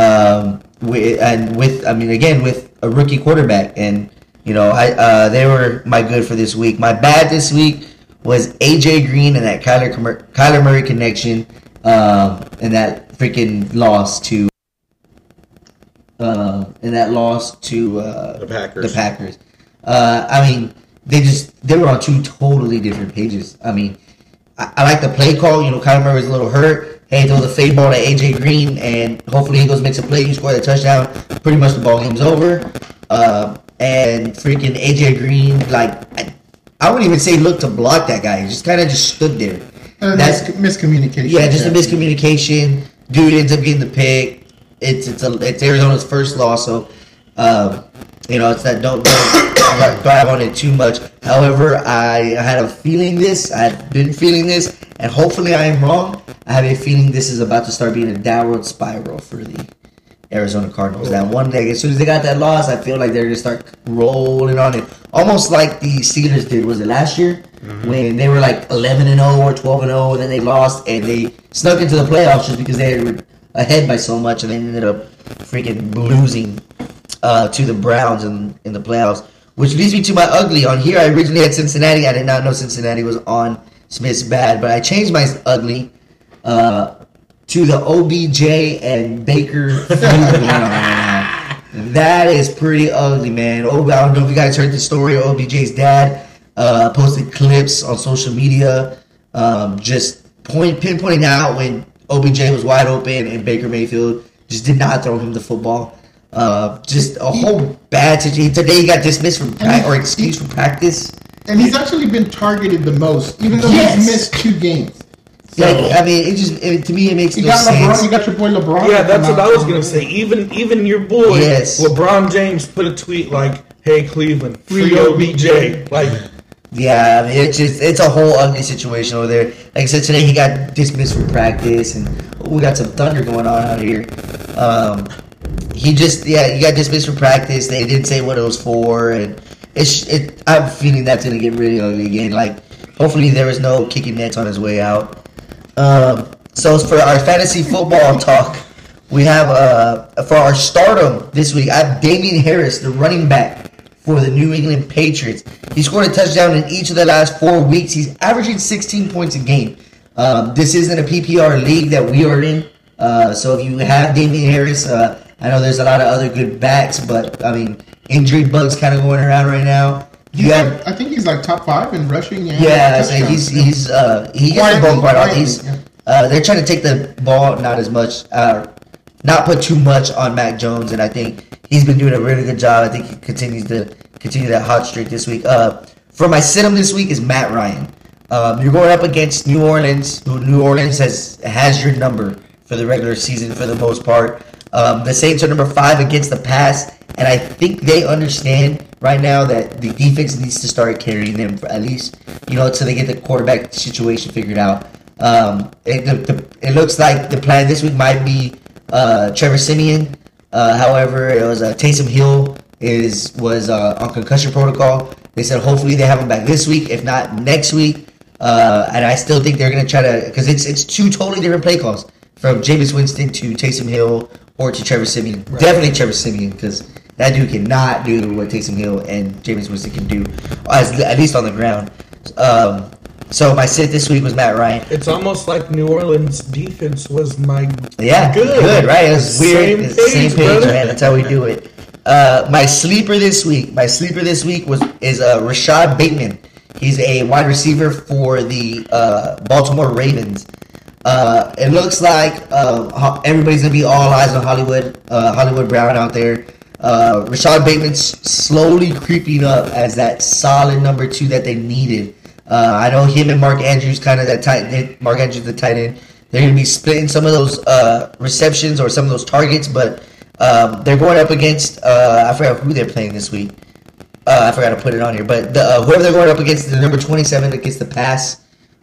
Speaker 4: with a rookie quarterback, and they were my good for this week. My bad this week was AJ Green and that Kyler Murray connection, and that freaking loss to the
Speaker 3: Packers.
Speaker 4: The Packers. They were on two totally different pages. I mean, I like the play call. Kyler Murray was a little hurt. Hey, throw the fade ball to AJ Green, and hopefully he goes makes a play. You score the touchdown. Pretty much the ball game's over. And freaking AJ Green, I wouldn't even say look to block that guy. He just kind of stood there.
Speaker 1: That's miscommunication.
Speaker 4: Yeah, just a miscommunication. Dude ends up getting the pick. it's Arizona's first loss, so it's that don't thrive on it too much. However, I had a feeling this. I've been feeling this, and hopefully I am wrong. I have a feeling this is about to start being a downward spiral for the Arizona Cardinals. That one day, as soon as they got that loss, I feel like they're going to start rolling on it. Almost like the Steelers did, was it last year? Mm-hmm. When they were like 11-0 or 12-0, and then they lost, and they snuck into the playoffs just because they were ahead by so much, and they ended up freaking losing to the Browns in the playoffs. Which leads me to my ugly. On here, I originally had Cincinnati. I did not know Cincinnati was on Smith's bad, but I changed my ugly to the OBJ and Baker feud going on right now. That is pretty ugly, man. I don't know if you guys heard the story of OBJ's dad. Posted clips on social media, just pinpointing out when OBJ was wide open and Baker Mayfield just did not throw him the football. Just a whole bad situation. Today he got dismissed from excused from practice.
Speaker 1: And he's actually been targeted the most, even though he's missed 2 games.
Speaker 4: So, I mean, to me, it makes no sense.
Speaker 1: You got your boy LeBron.
Speaker 2: Yeah, that's what I was gonna say. Even your boy, LeBron James, put a tweet like, "Hey Cleveland, free OBJ." Like,
Speaker 4: yeah, I mean, it's a whole ugly situation over there. Like I said, today he got dismissed from practice, and we got some thunder going on out here. He got dismissed from practice. They didn't say what it was for, and I'm feeling that's gonna get really ugly again. Like, hopefully there was no kicking nets on his way out. So for our fantasy football talk, we have for our stardom this week, I have Damien Harris, the running back for the New England Patriots. He scored a touchdown in each of the last 4 weeks. He's averaging 16 points a game. This isn't a PPR league that we are in, so if you have Damien Harris, I know there's a lot of other good backs, but I mean, injury bugs kind of going around right now.
Speaker 1: I think he's like top 5 in rushing.
Speaker 4: He gets the ball quite often. They're trying to take the ball not as much, not put too much on Mac Jones, and I think he's been doing a really good job. I think he continues to continue that hot streak this week. For my sit-em this week is Matt Ryan. You're going up against New Orleans, who New Orleans has your number for the regular season for the most part. The Saints are number 5 against the pass, and I think they understand right now that the defense needs to start carrying them for at least, until they get the quarterback situation figured out. It looks like the plan this week might be Trevor Siemian. However, it was Taysom Hill was on concussion protocol. They said hopefully they have him back this week, if not next week. And I still think they're going to try to, because it's 2 totally different play calls from Jameis Winston to Taysom Hill or to Trevor Siemian. Right. Definitely Trevor Siemian, because that dude cannot do what Taysom Hill and Jameis Winston can do, at least on the ground. So my sit this week was Matt Ryan.
Speaker 2: It's almost like New Orleans defense was my
Speaker 4: good, right? It was weird. Same page, man. That's how we do it. My sleeper this week is Rashad Bateman. He's a wide receiver for the Baltimore Ravens. It looks like everybody's gonna be all eyes on Hollywood Brown out there. Rashad Bateman's slowly creeping up as that solid number 2 that they needed. I know him and Mark Andrews, kind of that tight end. Mark Andrews, the tight end. They're going to be splitting some of those receptions or some of those targets, but they're going up against. I forgot who they're playing this week. I forgot to put it on here, but whoever they're going up against, the number 27 that gets the pass.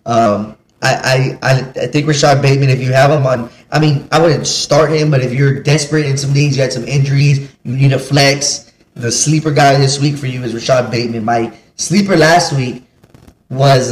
Speaker 4: I think Rashad Bateman, if you have him on, I wouldn't start him, but if you're desperate in some days, you had some injuries, you need a flex. The sleeper guy this week for you is Rashad Bateman. My sleeper last week was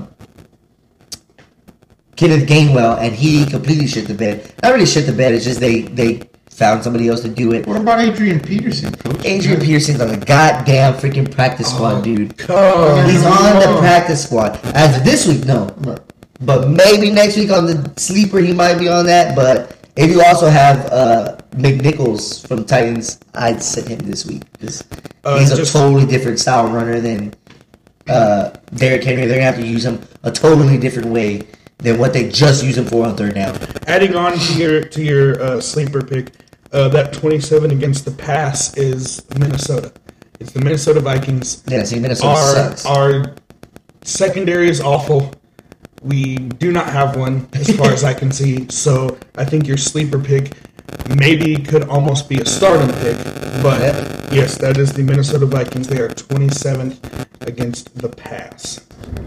Speaker 4: Kenneth Gainwell, and he completely shit the bed. Not really shit the bed, it's just they found somebody else to do it.
Speaker 1: What about Adrian Peterson, coach?
Speaker 4: Adrian Peterson's on the goddamn freaking practice squad, dude. He's on the practice squad. As of this week, no. But maybe next week on the sleeper, he might be on that. But if you also have McNichols from Titans, I'd sit him this week. He's a totally different style runner than Derrick Henry. They're going to have to use him a totally different way than what they just use him for on third down.
Speaker 2: Adding on to your sleeper pick, that 27 against the pass is Minnesota. It's the Minnesota Vikings.
Speaker 4: Yeah, see, Minnesota sucks.
Speaker 2: Our secondary is awful. We do not have one, as far as I can see. So I think your sleeper pick maybe could almost be a stardom pick. But yes, that is the Minnesota Vikings. They are 27th against the pass.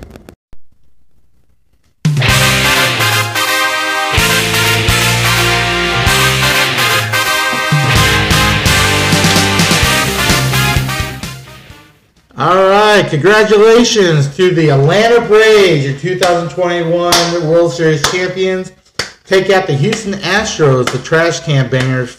Speaker 3: All right, congratulations to the Atlanta Braves, your 2021 World Series champions. Take out the Houston Astros, the trash can bangers,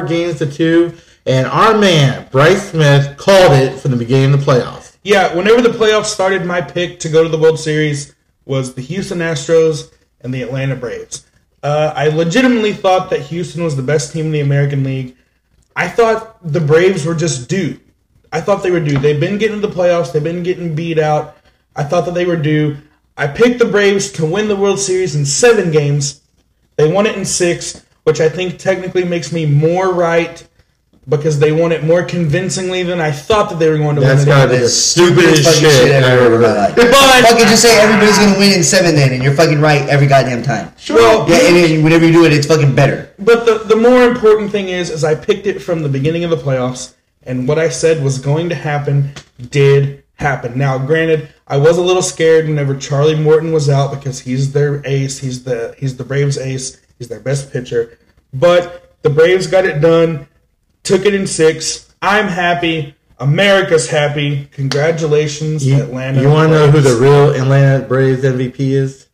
Speaker 3: 4-2. And our man, Bryce Smith, called it from the beginning of the playoffs.
Speaker 2: Yeah, whenever the playoffs started, my pick to go to the World Series was the Houston Astros and the Atlanta Braves. I legitimately thought that Houston was the best team in the American League. I thought the Braves were just due. I thought they were due. They've been getting to the playoffs. They've been getting beat out. I thought that they were due. I picked the Braves to win the World Series in 7 games. They won it in 6, which I think technically makes me more right because they won it more convincingly than I thought that they were going to win it.
Speaker 3: That's got to be the stupidest shit I've ever heard.
Speaker 4: But fucking just say everybody's going to win in 7 then, and you're fucking right every goddamn time.
Speaker 2: Sure. Well,
Speaker 4: yeah, and whenever you do it, it's fucking better.
Speaker 2: But the more important thing is I picked it from the beginning of the playoffs, and what I said was going to happen did happen. Now, granted, I was a little scared whenever Charlie Morton was out because he's their ace. He's the Braves' ace. He's their best pitcher. But the Braves got it done, took it in 6. I'm happy. America's happy. Congratulations, Atlanta.
Speaker 3: You want to know who the real Atlanta Braves MVP is?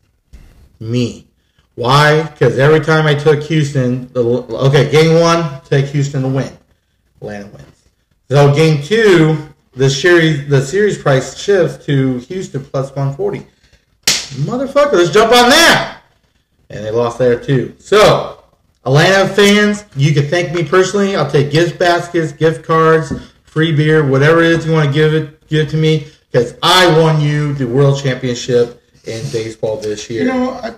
Speaker 3: Me. Why? Because every time I took Houston, game 1, take Houston to win. Atlanta wins. So game 2, the series price shifts to Houston plus 140. Motherfucker, let's jump on that. And they lost there too. So, Atlanta fans, you can thank me personally. I'll take gift baskets, gift cards, free beer, whatever it is you want to give it to me, because I won you the World Championship in baseball this year.
Speaker 1: You know,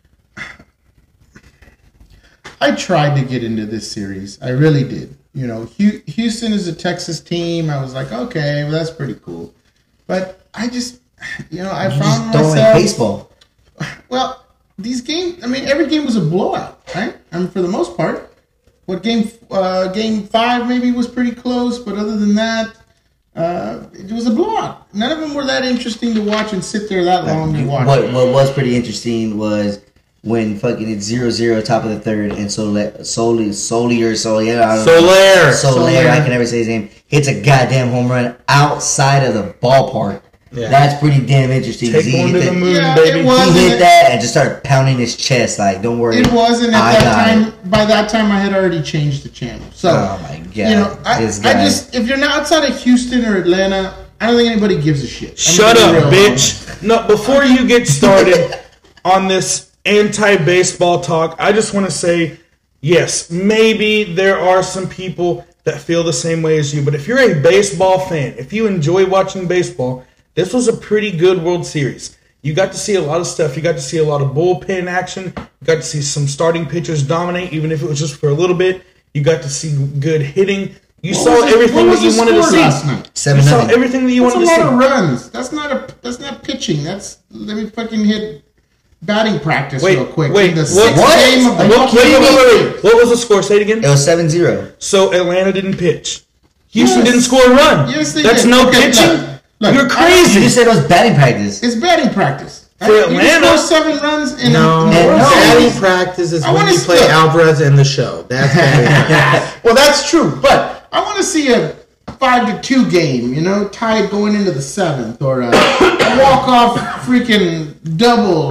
Speaker 1: I tried to get into this series. I really did. You know, Houston is a Texas team. I was like, okay, well, that's pretty cool. But I just, I found myself. Don't like
Speaker 4: baseball.
Speaker 1: Well, these games, every game was a blowout, right? For the most part. Game 5 maybe was pretty close, but other than that, it was a blowout. None of them were that interesting to watch and sit there that long to watch.
Speaker 4: What was pretty interesting was when fucking it's 0-0 top of the third and Soler, I can never say his name, hits a goddamn home run outside of the ballpark. Yeah. That's pretty damn interesting.
Speaker 2: Take one to the moon, baby.
Speaker 4: He hit that and just started pounding his chest like, don't worry.
Speaker 1: It wasn't at that time. By that time, I had already changed the channel. So,
Speaker 4: oh my god,
Speaker 1: I just, if you're not outside of Houston or Atlanta, I don't think anybody gives a shit.
Speaker 2: Shut up, bitch. No, before you get started on this anti-baseball talk, I just want to say, yes, maybe there are some people that feel the same way as you, but if you're a baseball fan, if you enjoy watching baseball, this was a pretty good World Series. You got to see a lot of stuff. You got to see a lot of bullpen action. You got to see some starting pitchers dominate, even if it was just for a little bit. You got to see good hitting. You saw everything that you wanted to see.
Speaker 1: Last night?
Speaker 4: 7-0.
Speaker 2: You saw everything that you wanted to see.
Speaker 1: That's a lot of runs. That's not pitching. Let me fucking hit batting practice real quick.
Speaker 2: Wait, what was the score? Say it again.
Speaker 4: It was 7-0.
Speaker 2: So Atlanta didn't pitch. Houston didn't score a run.
Speaker 1: Yes, they
Speaker 2: That's
Speaker 1: did.
Speaker 2: no pitching. Look, you're crazy.
Speaker 4: You just said it was batting practice.
Speaker 1: It's batting practice.
Speaker 2: For Atlanta,
Speaker 1: you score 7 runs in
Speaker 3: batting practice is when you play Alvarez in the show. That's batting practice.
Speaker 1: Well, that's true, but I want to see a 5-2 game, tied going into the 7th, or a walk-off freaking double,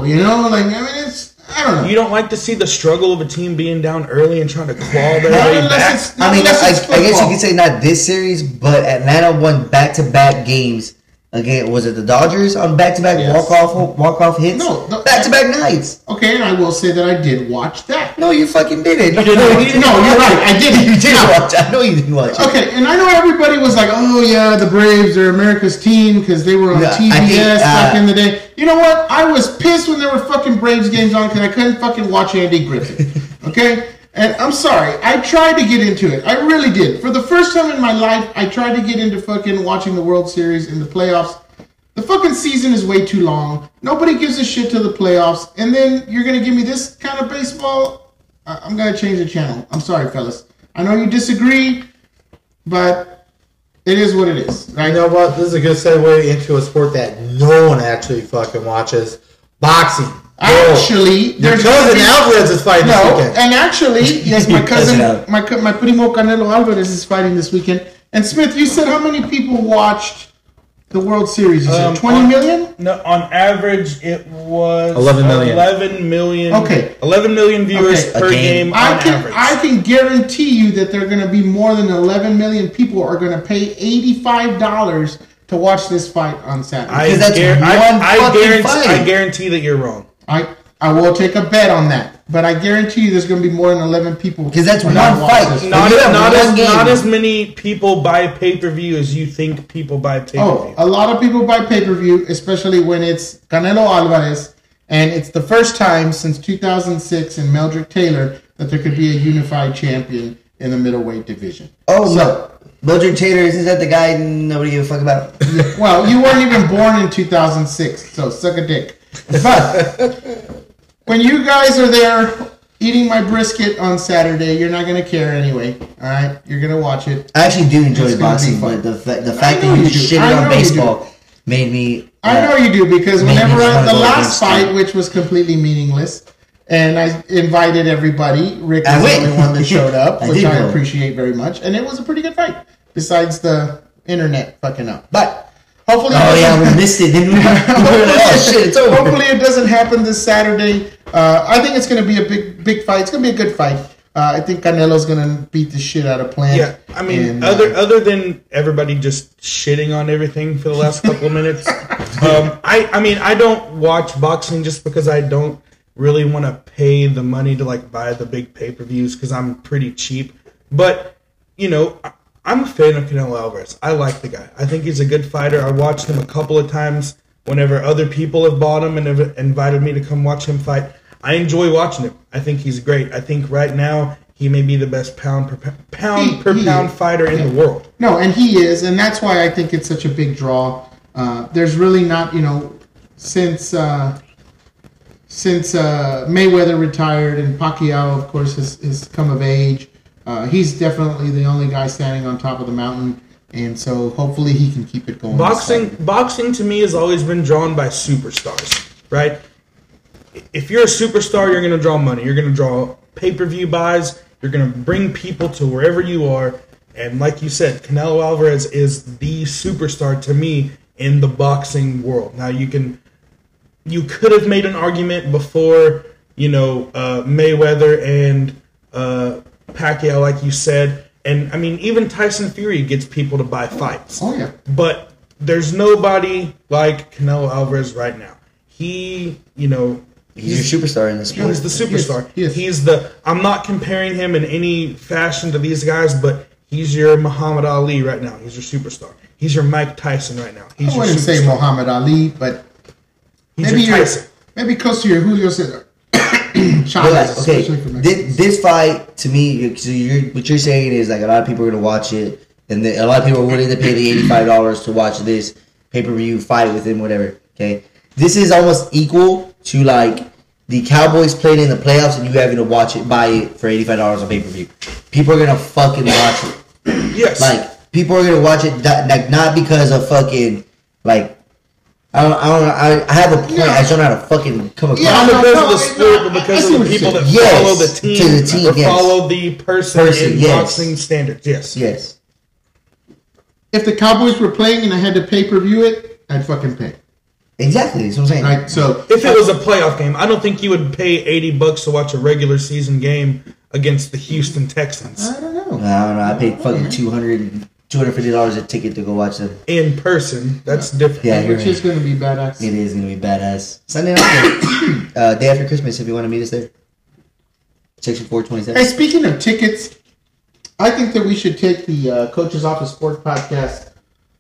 Speaker 1: I don't know.
Speaker 2: You don't like to see the struggle of a team being down early and trying to claw their way back?
Speaker 4: I guess you could say not this series, but Atlanta won back-to-back games. Again, was it the Dodgers on back-to-back walk-off hits?
Speaker 1: No,
Speaker 4: back-to-back nights.
Speaker 1: Okay, and I will say that I did watch that.
Speaker 4: No, you fucking didn't.
Speaker 1: No, you're right. I did.
Speaker 4: You did watch it. I know you didn't watch it.
Speaker 1: Okay, and I know everybody was like, oh, yeah, the Braves are America's team because they were on TBS back in the day. You know what? I was pissed when there were fucking Braves games on because I couldn't fucking watch Andy Griffith. Okay? And I'm sorry. I tried to get into it. I really did. For the first time in my life, I tried to get into fucking watching the World Series and the playoffs. The fucking season is way too long. Nobody gives a shit to the playoffs. And then you're going to give me this kind of baseball? I'm going to change the channel. I'm sorry, fellas. I know you disagree, but it is what it is. Right?
Speaker 3: You know what? This is a good segue into a sport that no one actually fucking watches. Boxing.
Speaker 1: Actually,
Speaker 3: your cousin Alvarez is fighting this weekend.
Speaker 1: And actually, yes, my cousin, my primo Canelo Alvarez is fighting this weekend. And Smith, you said how many people watched the World Series? You said 20 million?
Speaker 2: No, on average, it was
Speaker 3: 11 million.
Speaker 2: 11 million.
Speaker 1: Okay.
Speaker 2: 11 million viewers per game on average.
Speaker 1: I can guarantee you that there are going to be more than 11 million people are going to pay $85 to watch this fight on Saturday.
Speaker 2: I guarantee that you're wrong.
Speaker 1: I will take a bet on that, but I guarantee you there's going to be more than 11 people.
Speaker 4: Because that's one fight.
Speaker 2: Not as many people buy pay-per-view as you think people buy pay-per-view.
Speaker 1: Oh, a lot of people buy pay-per-view, especially when it's Canelo Alvarez, and it's the first time since 2006 in Meldrick Taylor that there could be a unified champion in the middleweight division.
Speaker 4: Oh, no. Meldrick Taylor, isn't that the guy nobody gave a fuck about?
Speaker 1: Yeah, well, you weren't even born in 2006, so suck a dick. But when you guys are there eating my brisket on Saturday, you're not going to care anyway. All right? You're going to watch it.
Speaker 4: I actually do enjoy boxing, but the fact that you shitted on baseball made me...
Speaker 1: I know you do, because whenever the last fight, which was completely meaningless, and I invited everybody, Rick was the only one that showed up, which I appreciate very much, and it was a pretty good fight, besides the internet fucking up. But... hopefully,
Speaker 4: we missed it, didn't we?
Speaker 1: Hopefully, it doesn't happen this Saturday. I think it's going to be a big fight. It's going to be a good fight. I think Canelo's going to beat the shit out of Plant.
Speaker 2: Yeah, I mean, other than everybody just shitting on everything for the last couple of minutes, I don't watch boxing just because I don't really want to pay the money to like buy the big pay-per-views because I'm pretty cheap. But you know, I'm a fan of Canelo Alvarez. I like the guy. I think he's a good fighter. I watched him a couple of times whenever other people have bought him and have invited me to come watch him fight. I enjoy watching him. I think he's great. I think right now he may be the best pound per pound fighter in the world.
Speaker 1: No, and he is, and that's why I think it's such a big draw. There's really not, since Mayweather retired and Pacquiao, of course, has come of age. He's definitely the only guy standing on top of the mountain, and so hopefully he can keep it going.
Speaker 2: Boxing to me has always been drawn by superstars, right? If you're a superstar, you're going to draw money. You're going to draw pay-per-view buys. You're going to bring people to wherever you are. And like you said, Canelo Alvarez is the superstar to me in the boxing world. Now, you could have made an argument before, Mayweather and Pacquiao, like you said. And, I mean, even Tyson Fury gets people to buy fights.
Speaker 1: Oh, yeah.
Speaker 2: But there's nobody like Canelo Alvarez right now. He's
Speaker 4: your superstar in this sport.
Speaker 2: He's the superstar.
Speaker 1: Yes.
Speaker 2: I'm not comparing him in any fashion to these guys, but he's your Muhammad Ali right now. He's your superstar. He's your Mike Tyson right now.
Speaker 1: I wouldn't say Muhammad Ali, but maybe close to your Julio Cesar.
Speaker 4: Okay, this fight to me, what you're saying is like a lot of people are going to watch it, and a lot of people are willing to pay the $85 to watch this pay-per-view fight within whatever. Okay, this is almost equal to like the Cowboys playing in the playoffs and you having to buy it for $85 on pay-per-view. People are going to fucking watch it.
Speaker 2: Yes.
Speaker 4: Like, people are going to watch it like not because of fucking like I don't know. I have a point. I just don't know how to fucking come across.
Speaker 2: Not because of the sport, but because of the people that follow the team, or follow the person in boxing standards.
Speaker 4: Yes.
Speaker 1: If the Cowboys were playing and I had to pay-per-view it, I'd fucking pay.
Speaker 4: Exactly, that's what I'm saying.
Speaker 1: Right, so
Speaker 2: if it was a playoff game, I don't think you would pay $80 to watch a regular season game against the Houston Texans.
Speaker 1: I don't know.
Speaker 4: I paid fucking $250 a ticket to go watch them
Speaker 2: in person. That's different.
Speaker 1: Yeah, which is going to be badass.
Speaker 4: It is going to be badass. Sunday night, day after Christmas. If you want to meet us there, section 427.
Speaker 1: Hey, speaking of tickets, I think that we should take the Coach's Office Sports Podcast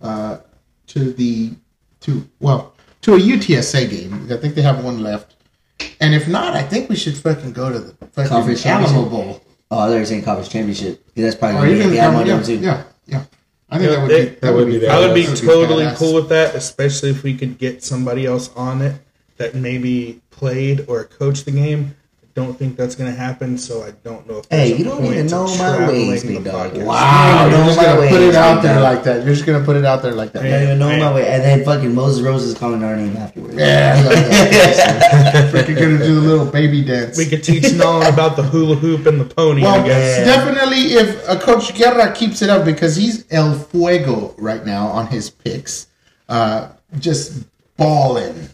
Speaker 1: to a UTSA game. I think they have one left. And if not, I think we should fucking go to the
Speaker 4: Conference
Speaker 1: Alamo Bowl.
Speaker 4: Oh, they're saying Conference Championship. That's probably going to be the too.
Speaker 1: Yeah. I think that would be
Speaker 2: I would be totally cool with that, especially if we could get somebody else on it that maybe played or coached the game. don't think that's going to happen, so I don't know if
Speaker 4: you don't even know my ways, big dog.
Speaker 1: Wow, you're just going to put it out there like that. You're just going to put it out there like that.
Speaker 4: I don't even know my way. And then fucking Moses Rose is calling our name afterwards.
Speaker 1: Yeah, I love that. We're going to do a little baby dance.
Speaker 2: We could teach Nolan about the hula hoop and the pony,
Speaker 1: well,
Speaker 2: I guess.
Speaker 1: Definitely if Coach Guerra keeps it up, because he's El Fuego right now on his picks. Just balling.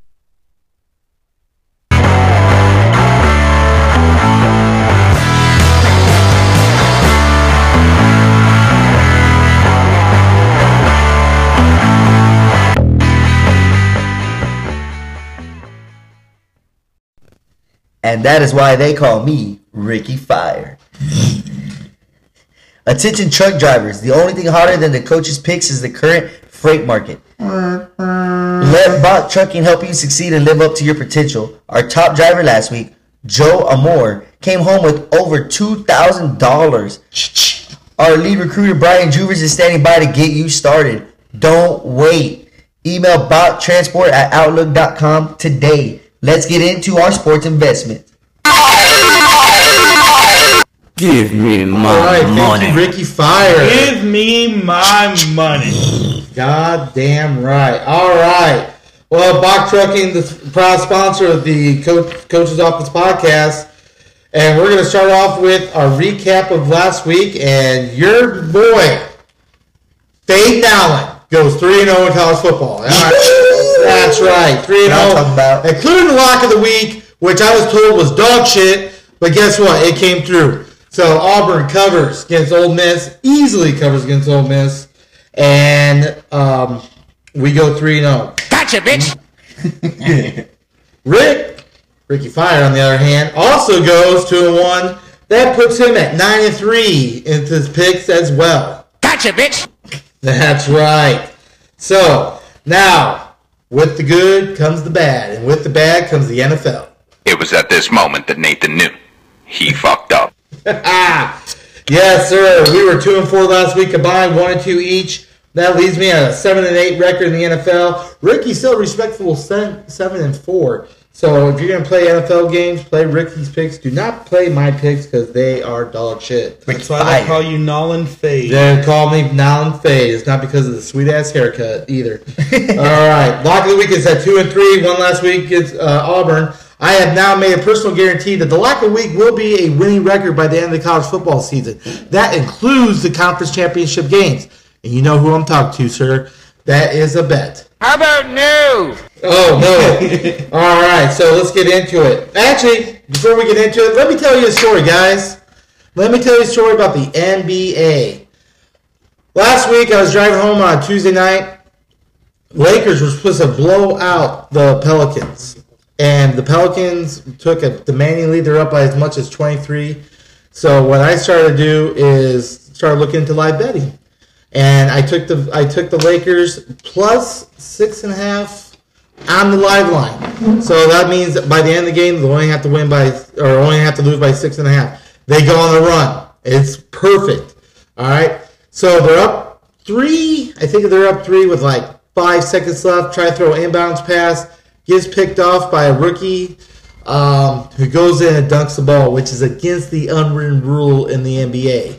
Speaker 4: And that is why they call me Ricky Fire. Attention truck drivers. The only thing harder than the coach's picks is the current freight market. Let Bach Trucking help you succeed and live up to your potential. Our top driver last week, Joe Amore, came home with over $2,000. Our lead recruiter, Brian Juvers, is standing by to get you started. Don't wait. Email bottransport@outlook.com today. Let's get into our sports investment.
Speaker 5: Give me my money.
Speaker 3: Thank you, Ricky Fire.
Speaker 2: Give me my money.
Speaker 3: Goddamn right. All right. Well, Bach Trucking, the proud sponsor of the Coach's Office podcast. And we're going to start off with our recap of last week. And your boy, Fade Allen, goes 3-0 in college football. That's right. 3-0. Including the lock of the week, which I was told was dog shit. But guess what? It came through. So Auburn covers against Ole Miss. Easily covers against Ole Miss. And we go 3-0.
Speaker 5: Gotcha, bitch.
Speaker 3: Ricky Fire, on the other hand, also goes 2-1. That puts him at 9-3 into his picks as well.
Speaker 5: Gotcha, bitch.
Speaker 3: That's right. So now, with the good comes the bad, and with the bad comes the NFL.
Speaker 6: It was at this moment that Nathan knew he fucked up.
Speaker 3: Yes, sir. We were 2-4 last week combined, 1-2 each. That leaves me at a 7-8 record in the NFL. Ricky's still respectable 7-4. So if you're gonna play NFL games, play Ricky's picks. Do not play my picks because they are dog shit.
Speaker 2: That's why they call you Nolan Fade.
Speaker 3: They call me Nolan Fade. It's not because of the sweet ass haircut either. All right, lock of the week is at 2-3. One last week is Auburn. I have now made a personal guarantee that the lock of the week will be a winning record by the end of the college football season. That includes the conference championship games. And you know who I'm talking to, sir. That is a bet.
Speaker 5: How about no?
Speaker 3: Oh, no. All right, so let's get into it. Actually, before we get into it, let me tell you a story, guys. Let me tell you a story about the NBA. Last week, I was driving home on Tuesday night. Lakers were supposed to blow out the Pelicans. And the Pelicans took a demanding lead. They're up by as much as 23. So what I started to do is start looking into live betting. And I took the Lakers plus 6.5 on the live line. So that means that by the end of the game, they only have to lose by 6.5. They go on the run. It's perfect. All right. So they're up 3. I think they're up 3 with like 5 seconds left. Try to throw an inbounds pass. Gets picked off by a rookie who goes in and dunks the ball, which is against the unwritten rule in the NBA.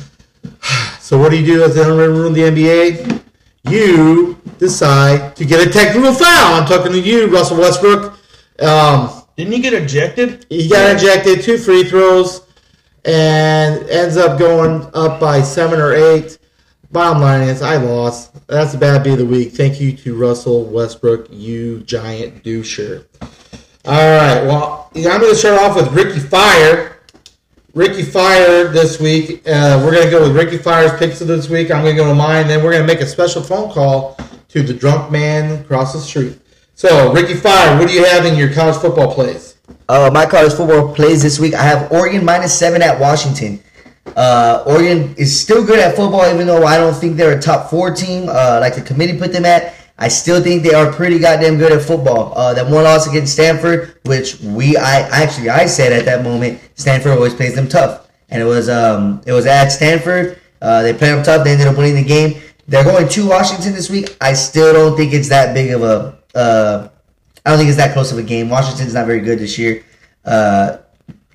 Speaker 3: So what do you do as the unwritten rule in the NBA? You decide to get a technical foul. I'm talking to you, Russell Westbrook.
Speaker 2: Didn't he get ejected?
Speaker 3: He got ejected, 2 free throws, and ends up going up by 7 or 8. Bottom line is, I lost. That's the bad beat of the week. Thank you to Russell Westbrook, you giant doucher. All right, well, I'm going to start off with Ricky Fire. Ricky Fire this week. We're going to go with Ricky Fire's picks of this week. I'm going to go to mine. Then we're going to make a special phone call to the drunk man across the street. So, Ricky Fire, what do you have in your college football plays?
Speaker 4: My college football plays this week. I have Oregon -7 at Washington. Oregon is still good at football, even though I don't think they're a top 4 team like the committee put them at. I still think they are pretty goddamn good at football. That one loss against Stanford, which I said at that moment, Stanford always plays them tough, and it was at Stanford. They played them tough. They ended up winning the game. They're going to Washington this week. I still don't think it's that big of a. I don't think it's that close of a game. Washington's not very good this year.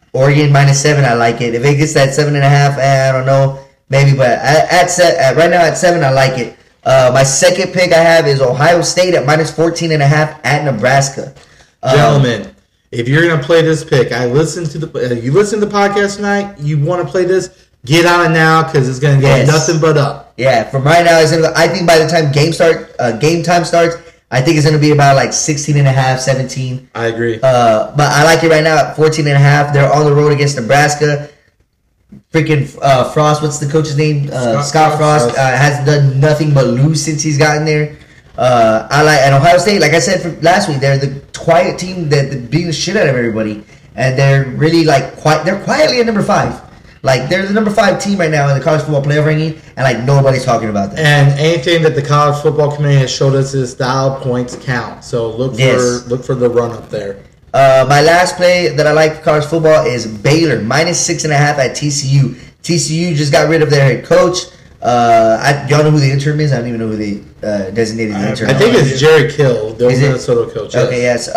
Speaker 4: Oregon -7, I like it. If it gets that 7.5, I don't know, maybe. But right now at 7, I like it. My second pick I have is Ohio State at -14.5 at Nebraska.
Speaker 3: Gentlemen, if you're gonna play this pick, you listen to the podcast tonight. You want to play this? Get on it now because it's gonna go nothing but up.
Speaker 4: Yeah, from right now, I think by the time game time starts, I think it's gonna be about like 16.5, 17.
Speaker 3: I agree.
Speaker 4: But I like it right now at 14.5. They're on the road against Nebraska. Freaking Frost, what's the coach's name? Scott Frost has done nothing but lose since he's gotten there. I like at Ohio State, like I said last week, they're the quiet team that beating the shit out of everybody, and they're really like quiet. They're quietly at number 5. Like they're the number 5 team right now in the college football playoff ranking, and like nobody's talking about that.
Speaker 3: And anything that the college football committee has showed us is style points count. So look for the run up there.
Speaker 4: My last play that I like for college football is Baylor -6.5 at TCU. TCU just got rid of their head coach. Y'all know who the interim is? I don't even know who they designated the interim.
Speaker 3: I think it's Jerry Kill, the old Minnesota coach.
Speaker 4: Okay, yes.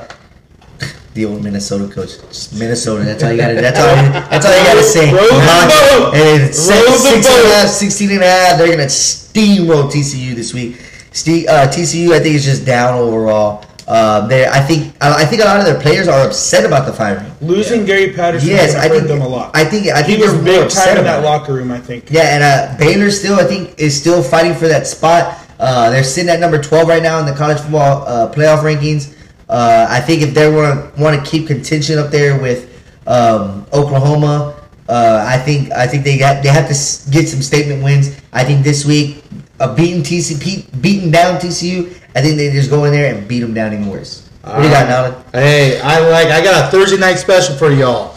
Speaker 4: The old Minnesota coach, just Minnesota. That's all you gotta. That's all you gotta say. And 16.5. They're gonna steamroll TCU this week. TCU, I think, is just down overall. I think a lot of their players are upset about the firing.
Speaker 2: Losing Gary Patterson hurt them a lot.
Speaker 4: I think
Speaker 2: he was big time in that locker room. I think.
Speaker 4: Yeah, and Baylor still, I think, is still fighting for that spot. They're sitting at number 12 right now in the college football playoff rankings. I think if they want to keep contention up there with Oklahoma, I think they have to get some statement wins. I think this week, beating down TCU, I think they just go in there and beat them down even worse. What do you got, Nolan?
Speaker 3: Hey, I got a Thursday night special for y'all.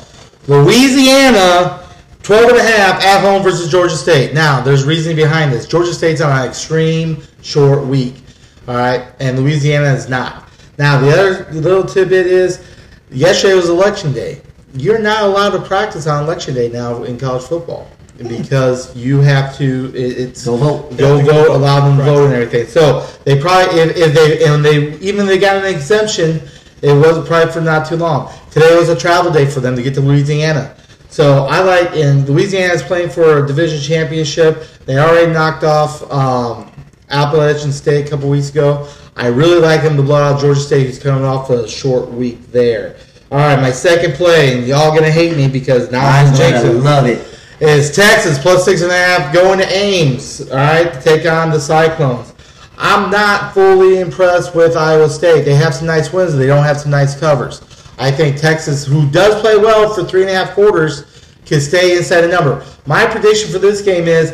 Speaker 3: Louisiana 12.5 at home versus Georgia State. Now, there's reasoning behind this. Georgia State's on an extreme short week, all right, and Louisiana is not. Now, the other little tidbit is, yesterday was Election Day. You're not allowed to practice on Election Day now in college football because you have to.
Speaker 4: Go vote.
Speaker 3: Go vote. Allow them to vote and everything. So they probably, if they got an exemption, it wasn't probably for not too long. Today was a travel day for them to get to Louisiana. So and Louisiana's playing for a division championship. They already knocked off Appalachian State a couple weeks ago. I really like them to blow out Georgia State, who's coming off a short week there. All right, my second play, and y'all gonna hate me because now I'm Jason.
Speaker 4: Love it.
Speaker 3: Is Texas +6.5 going to Ames? All right, to take on the Cyclones. I'm not fully impressed with Iowa State. They have some nice wins, but they don't have some nice covers. I think Texas, who does play well for 3.5 quarters, can stay inside a number. My prediction for this game is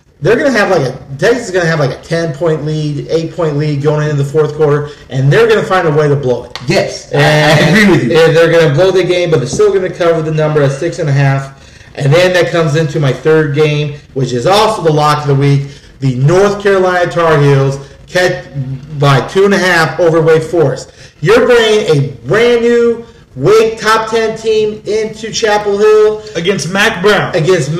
Speaker 3: Texas is going to have like a 10-point lead, 8-point lead going into the fourth quarter, and they're going to find a way to blow it.
Speaker 4: Yes,
Speaker 3: and
Speaker 4: I agree with you.
Speaker 3: And they're going to blow the game, but they're still going to cover the number at 6.5. And then that comes into my third game, which is also the lock of the week. The North Carolina Tar Heels catch by 2.5 over Wake Forest. You're bringing a brand new Wake top 10 team into Chapel Hill
Speaker 2: against Mac Brown.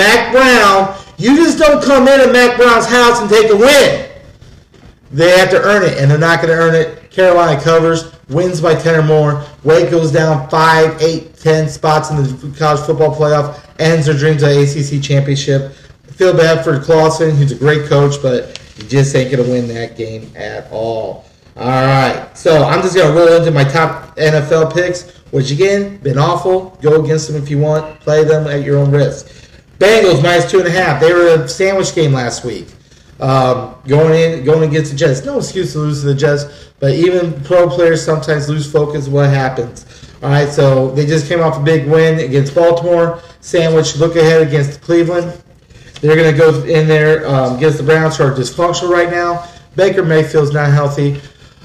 Speaker 3: You just don't come into Mac Brown's house and take a win. They have to earn it, and they're not going to earn it. Carolina covers, wins by 10 or more. Wake goes down 5, 8, 10 spots in the college football playoff, ends their dreams of the ACC championship. I feel bad for Clawson, who's a great coach, but you just ain't going to win that game at all. All right, so I'm just going to roll into my top NFL picks, which, again, been awful. Go against them if you want. Play them at your own risk. Bengals -2.5. They were a sandwich game last week. Going against the Jets. No excuse to lose to the Jets, but even pro players sometimes lose focus of what happens. All right, so they just came off a big win against Baltimore. Sandwich look ahead against Cleveland. They're going to go in there against the Browns, who are dysfunctional right now. Baker Mayfield's not healthy.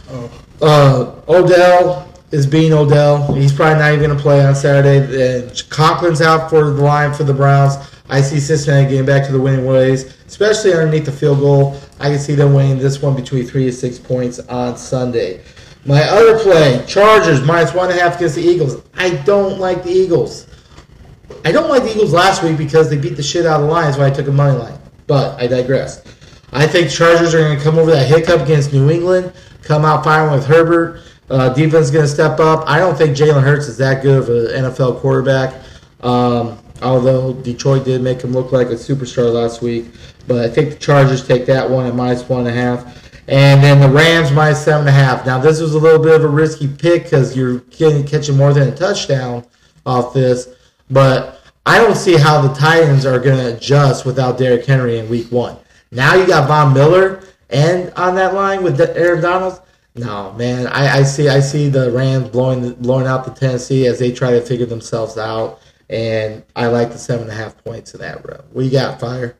Speaker 3: Odell is being Odell. He's probably not even going to play on Saturday. Conklin's out for the line for the Browns. I see Cincinnati getting back to the winning ways, especially underneath the field goal. I can see them winning this one between 3 to 6 points on Sunday. My other play, Chargers -1.5 against the Eagles. I don't like the Eagles. I don't like the Eagles last week because they beat the shit out of the Lions when I took a money line. But I digress. I think Chargers are going to come over that hiccup against New England, come out firing with Herbert. Defense is going to step up. I don't think Jalen Hurts is that good of an NFL quarterback. Although Detroit did make him look like a superstar last week. But I think the Chargers take that one at -1.5. And then the Rams -7.5. Now, this was a little bit of a risky pick because you're catching more than a touchdown off this. But I don't see how the Titans are going to adjust without Derrick Henry in week 1. Now you got Von Miller and on that line with Aaron Donald. No, man, I see the Rams blowing out the Tennessee as they try to figure themselves out. And I like the 7.5 points in that row. What you got, Fire?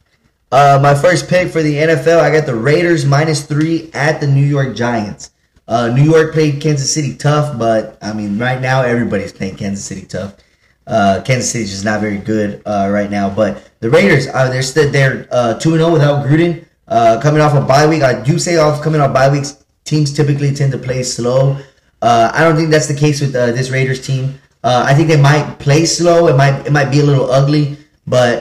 Speaker 4: My first pick for the NFL, I got the Raiders -3 at the New York Giants. New York played Kansas City tough, but I mean, right now everybody's playing Kansas City tough. Kansas City's just not very good right now. But the Raiders, they're 2-0 without Gruden. Coming off a bye week, I do say coming off bye weeks, teams typically tend to play slow. I don't think that's the case with this Raiders team. I think they might play slow. It might be a little ugly. But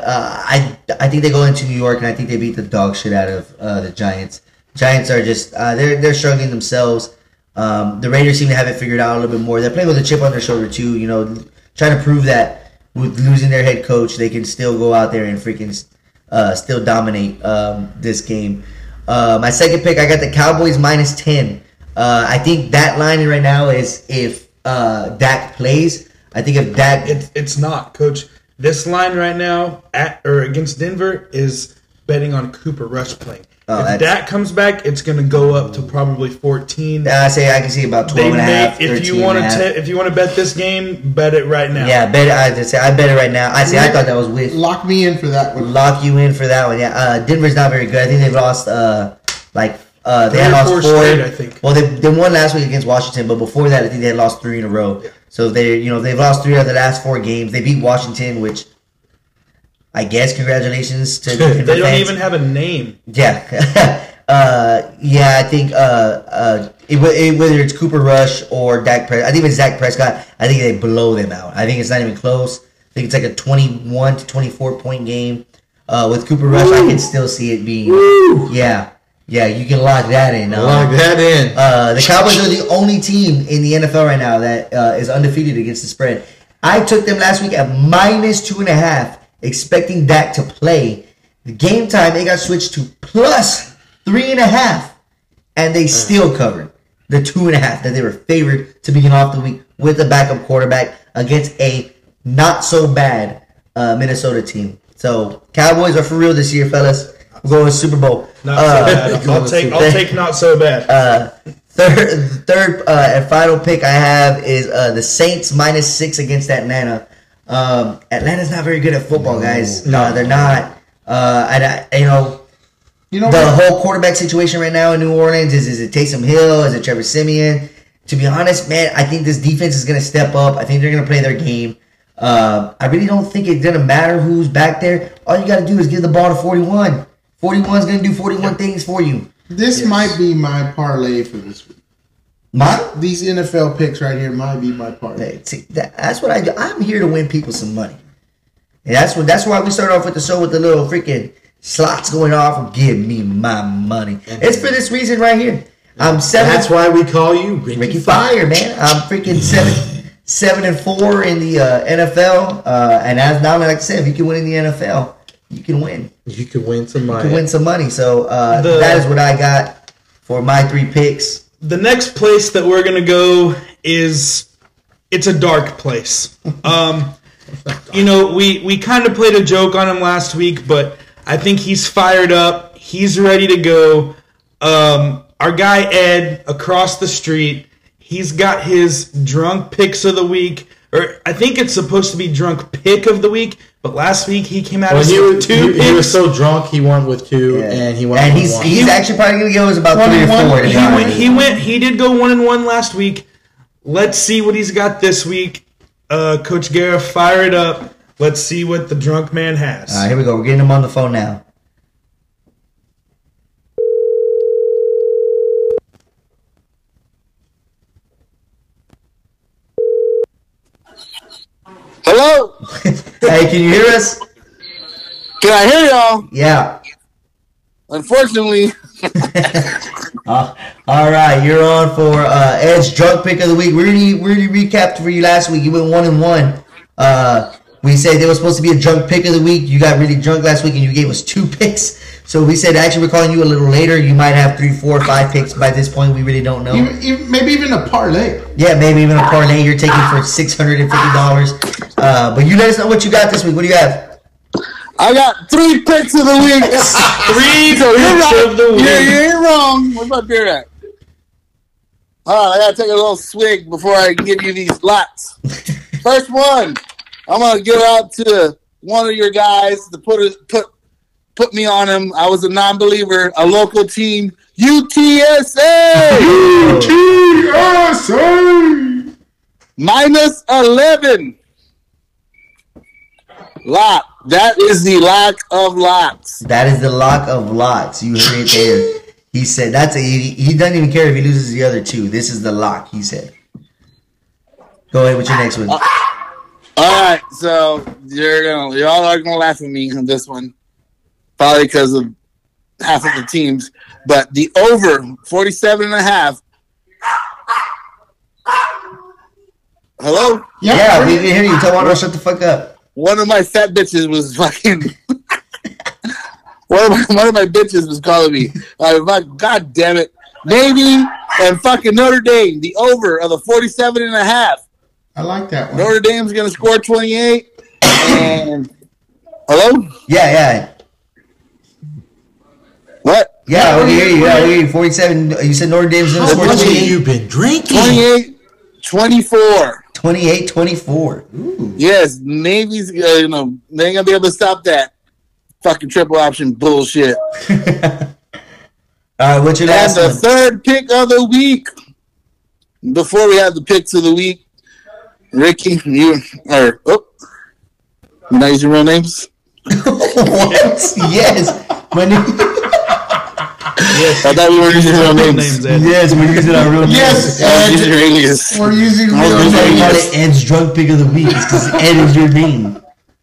Speaker 4: I think they go into New York, and I think they beat the dog shit out of the Giants. Giants are just they're struggling themselves. The Raiders seem to have it figured out a little bit more. They're playing with a chip on their shoulder too, trying to prove that with losing their head coach, they can still go out there and freaking still dominate this game. My second pick, I got the Cowboys -10. I think that line right now is if Dak plays. I think if Dak,
Speaker 2: it's not, Coach. This line right now against Denver is betting on Cooper Rush playing. If Dak comes back, it's going to go up to probably 14.
Speaker 4: I can see about 12.5.
Speaker 2: If you want to bet this game, bet it right now.
Speaker 4: Yeah, I bet it right now. I thought that was with.
Speaker 1: Lock me in for that one.
Speaker 4: Lock you in for that one. Yeah, Denver's not very good. I think they've lost they had lost 4
Speaker 2: straight, I think.
Speaker 4: Well, they won last week against Washington, but before that, I think they had lost 3 in a row. Yeah. So they've lost 3 out of the last 4 games. They beat Washington, which I guess congratulations to
Speaker 2: Denver They don't even have a name.
Speaker 4: Yeah, I think whether it's Cooper Rush or Dak Prescott, I think if it's Dak Prescott, I think they blow them out. I think it's not even close. I think it's like a 21 to 24 point game. With Cooper Rush, I can still see it being. Woo. Yeah, you can lock that in.
Speaker 3: Lock that in.
Speaker 4: The Cowboys are the only team in the NFL right now that is undefeated against the spread. I took them last week at -2.5, expecting Dak to play. The game time, they got switched to +3.5, and they still covered the 2.5 that they were favored to begin off the week with a backup quarterback against a not-so-bad Minnesota team. So, Cowboys are for real this year, fellas. We're going to Super Bowl.
Speaker 2: Not so bad. I'll take not so bad.
Speaker 4: Third and final pick I have is the Saints -6 against Atlanta. Atlanta's not very good at football, guys. No, they're not. The whole quarterback situation right now in New Orleans is it Taysom Hill? Is it Trevor Siemian? To be honest, man, I think this defense is going to step up. I think they're going to play their game. I really don't think it's going to matter who's back there. All you got to do is give the ball to 41. 41 is going to do 41 things for you.
Speaker 1: This might be my parlay for this week. These NFL picks right here might be my parlay.
Speaker 4: See, that's what I do. I'm here to win people some money. And that's why we start off with the show with the little freaking slots going off. Give me my money. It's for this reason right here. I'm 7.
Speaker 3: That's why we call you
Speaker 4: Ricky Fire, man. I'm freaking 7-4 in the NFL. And as now, like I said, if you can win in the NFL, you can win.
Speaker 3: You can win some money.
Speaker 4: You can win some money. So that is what I got for my 3 picks.
Speaker 2: The next place that we're going to go it's a dark place. We kind of played a joke on him last week, but I think he's fired up. He's ready to go. Our guy Ed across the street, he's got his drunk picks of the week. Or I think it's supposed to be drunk pick of the week, but last week he came out with 2 picks.
Speaker 3: He was so drunk he went with 2, and he went. And
Speaker 4: he's actually probably going to go about 3 or 4.
Speaker 2: He did go 1-1 last week. Let's see what he's got this week. Coach Guerra, fire it up. Let's see what the drunk man has.
Speaker 4: All right, here we go. We're getting him on the phone now.
Speaker 7: Hello?
Speaker 4: Hey, can you hear us?
Speaker 7: Can I hear y'all?
Speaker 4: Yeah.
Speaker 7: Unfortunately.
Speaker 4: All right, you're on for Ed's drunk pick of the week. We already recapped for you last week. You went 1-1. We said there was supposed to be a drunk pick of the week. You got really drunk last week and you gave us 2 picks. So we said, actually, we're calling you a little later. You might have 3, 4, 5 picks by this point. We really don't know.
Speaker 1: Maybe even a parlay.
Speaker 4: Yeah, maybe even a parlay you're taking for $650. But you let us know what you got this week. What do you have?
Speaker 7: I got 3 picks of the week.
Speaker 2: 3 picks of the week.
Speaker 7: Yeah, you ain't wrong. Where's my beer at? All right, I gotta take a little swig before I give you these lots. First one, I'm gonna give out to one of your guys to put me on him. I was a non-believer, a local team, UTSA.
Speaker 1: UTSA
Speaker 7: minus 11. Lock. That is the lock of locks.
Speaker 4: That is the lock of locks. You heard it there. He said he doesn't even care if he loses the other 2. This is the lock, he said. Go ahead with your next one.
Speaker 7: All right, so y'all are gonna laugh at me on this one, probably because of half of the teams. But the over 47.5. Hello?
Speaker 4: Yeah, we can hear you. Tell Wanda, shut the fuck up.
Speaker 7: One of my fat bitches was fucking. one of my bitches was calling me. God damn it, Navy and fucking Notre Dame. The over of the 47.5.
Speaker 1: I like that one.
Speaker 7: Notre Dame's gonna score 28. And hello?
Speaker 4: Yeah.
Speaker 7: What?
Speaker 4: Yeah, we hear you. Yeah, we hear you. 47. You said Notre Dame's gonna score 28.
Speaker 3: You been drinking?
Speaker 7: 28-24.
Speaker 4: 28-24. Ooh.
Speaker 7: Yes, Navy's. They ain't gonna be able to stop that fucking triple option bullshit.
Speaker 4: All right, what's your last
Speaker 7: one?
Speaker 4: one?
Speaker 7: The third pick of the week. Before we have the picks of the week, Ricky, you not use your real names?
Speaker 4: What? Yes. My name.
Speaker 7: Yes, I thought we were using real names.
Speaker 4: Yes, we're using our real names.
Speaker 1: Yes,
Speaker 7: Ed. Using your alias.
Speaker 1: We're using real
Speaker 4: That's why we call
Speaker 1: names.
Speaker 4: it Ed's drunk pick of the week. It's because Ed is your name.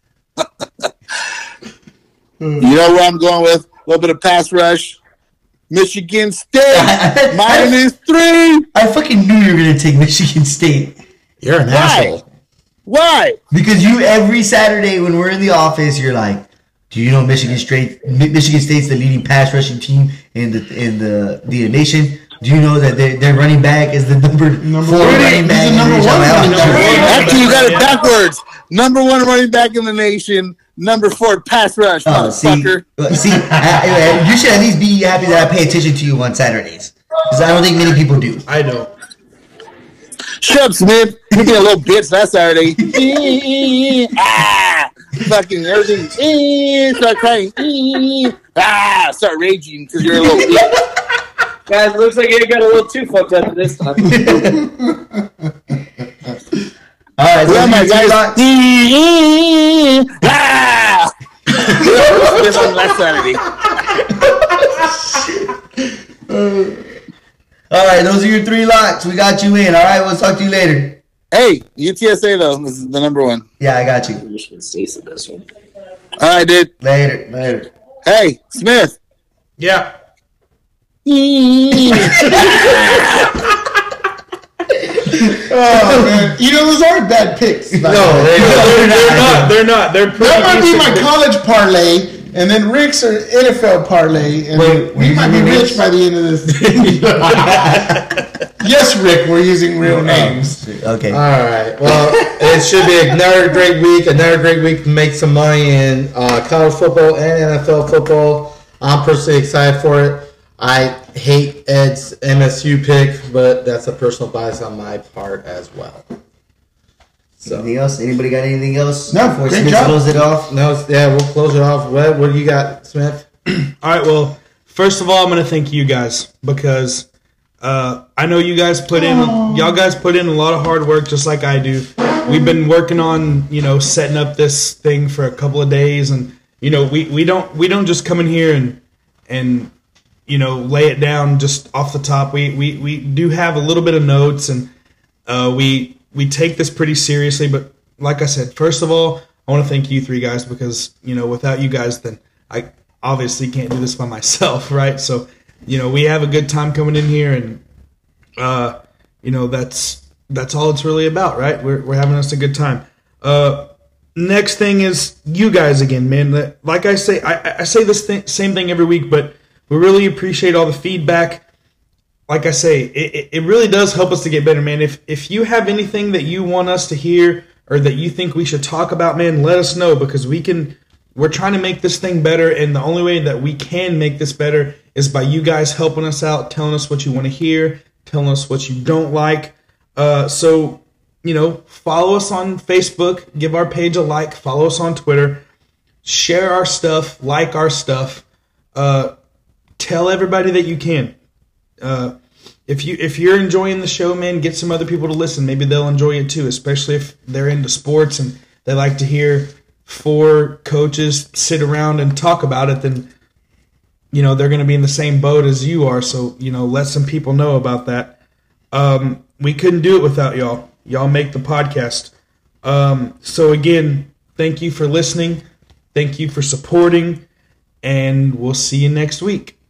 Speaker 7: You know where I'm going with? A little bit of pass rush. Michigan State -3.
Speaker 4: I fucking knew you were gonna take Michigan State.
Speaker 3: You're an asshole.
Speaker 7: Why?
Speaker 4: Because you every Saturday when we're in the office, you're like, "Do you know Michigan State's the leading pass rushing team in the nation? Do you know that their running back is the number 4 running back in the nation?"
Speaker 7: Actually, you got it backwards. Number 1 running back in the nation. Number 4 pass rush, motherfucker.
Speaker 4: See, you should at least be happy that I pay attention to you on Saturdays, because I don't think many people do.
Speaker 2: I don't.
Speaker 7: Shut up, Smith. You being a little bitch last Saturday. Fucking everything. Start crying. Start raging because you're a little bitch.
Speaker 8: Guys, looks like you got a little too fucked up this time.
Speaker 4: All right,
Speaker 7: so my guys. Last Saturday.
Speaker 4: All right, those are your 3 locks. We got you in. All right, we'll talk to you later.
Speaker 7: Hey, UTSA though, this is the number 1.
Speaker 4: Yeah, I got you.
Speaker 8: Michigan State's the best one.
Speaker 7: All right, dude.
Speaker 4: Later.
Speaker 7: Hey, Smith.
Speaker 2: Yeah.
Speaker 1: Oh man, those aren't bad picks.
Speaker 2: They're not. They're pretty
Speaker 1: that might be
Speaker 2: decent
Speaker 1: my
Speaker 2: picks.
Speaker 1: college parlay, and then Rick's or NFL parlay, and we might be rich by the end of this. Yes, Rick, we're using real names.
Speaker 4: Okay.
Speaker 3: All right. Well, it should be another great week. Another great week to make some money in college football and NFL football. I'm personally excited for it. I hate Ed's MSU pick, but that's a personal bias on my part as well. So.
Speaker 4: Anything else? Anybody got anything else?
Speaker 1: No,
Speaker 4: before
Speaker 1: great
Speaker 4: Smith
Speaker 1: job.
Speaker 4: close it off?
Speaker 3: No, yeah, we'll close it off. What do you got, Smith?
Speaker 2: All right. Well, first of all, I'm going to thank you guys because I know you guys y'all guys put in a lot of hard work, just like I do. We've been working on setting up this thing for a couple of days, and we don't just come in here and lay it down just off the top. We do have a little bit of notes, and we take this pretty seriously. But like I said, first of all, I want to thank you 3 guys because without you guys, then I obviously can't do this by myself, right? So we have a good time coming in here, and that's all it's really about, right? We're having us a good time. next thing is you guys again, man. Like I say, I say this same thing every week, but we really appreciate all the feedback. Like I say, it really does help us to get better, man. If you have anything that you want us to hear or that you think we should talk about, man, let us know, because we're trying to make this thing better, and the only way that we can make this better is by you guys helping us out, telling us what you want to hear, telling us what you don't like. So, follow us on Facebook, give our page a like, follow us on Twitter, share our stuff, like our stuff, tell everybody that you can. If you're enjoying the show, man, get some other people to listen. Maybe they'll enjoy it too, especially if they're into sports and they like to hear 4 coaches sit around and talk about it. Then, they're going to be in the same boat as you are. So, let some people know about that. We couldn't do it without y'all. Y'all make the podcast. So again, thank you for listening. Thank you for supporting, and we'll see you next week.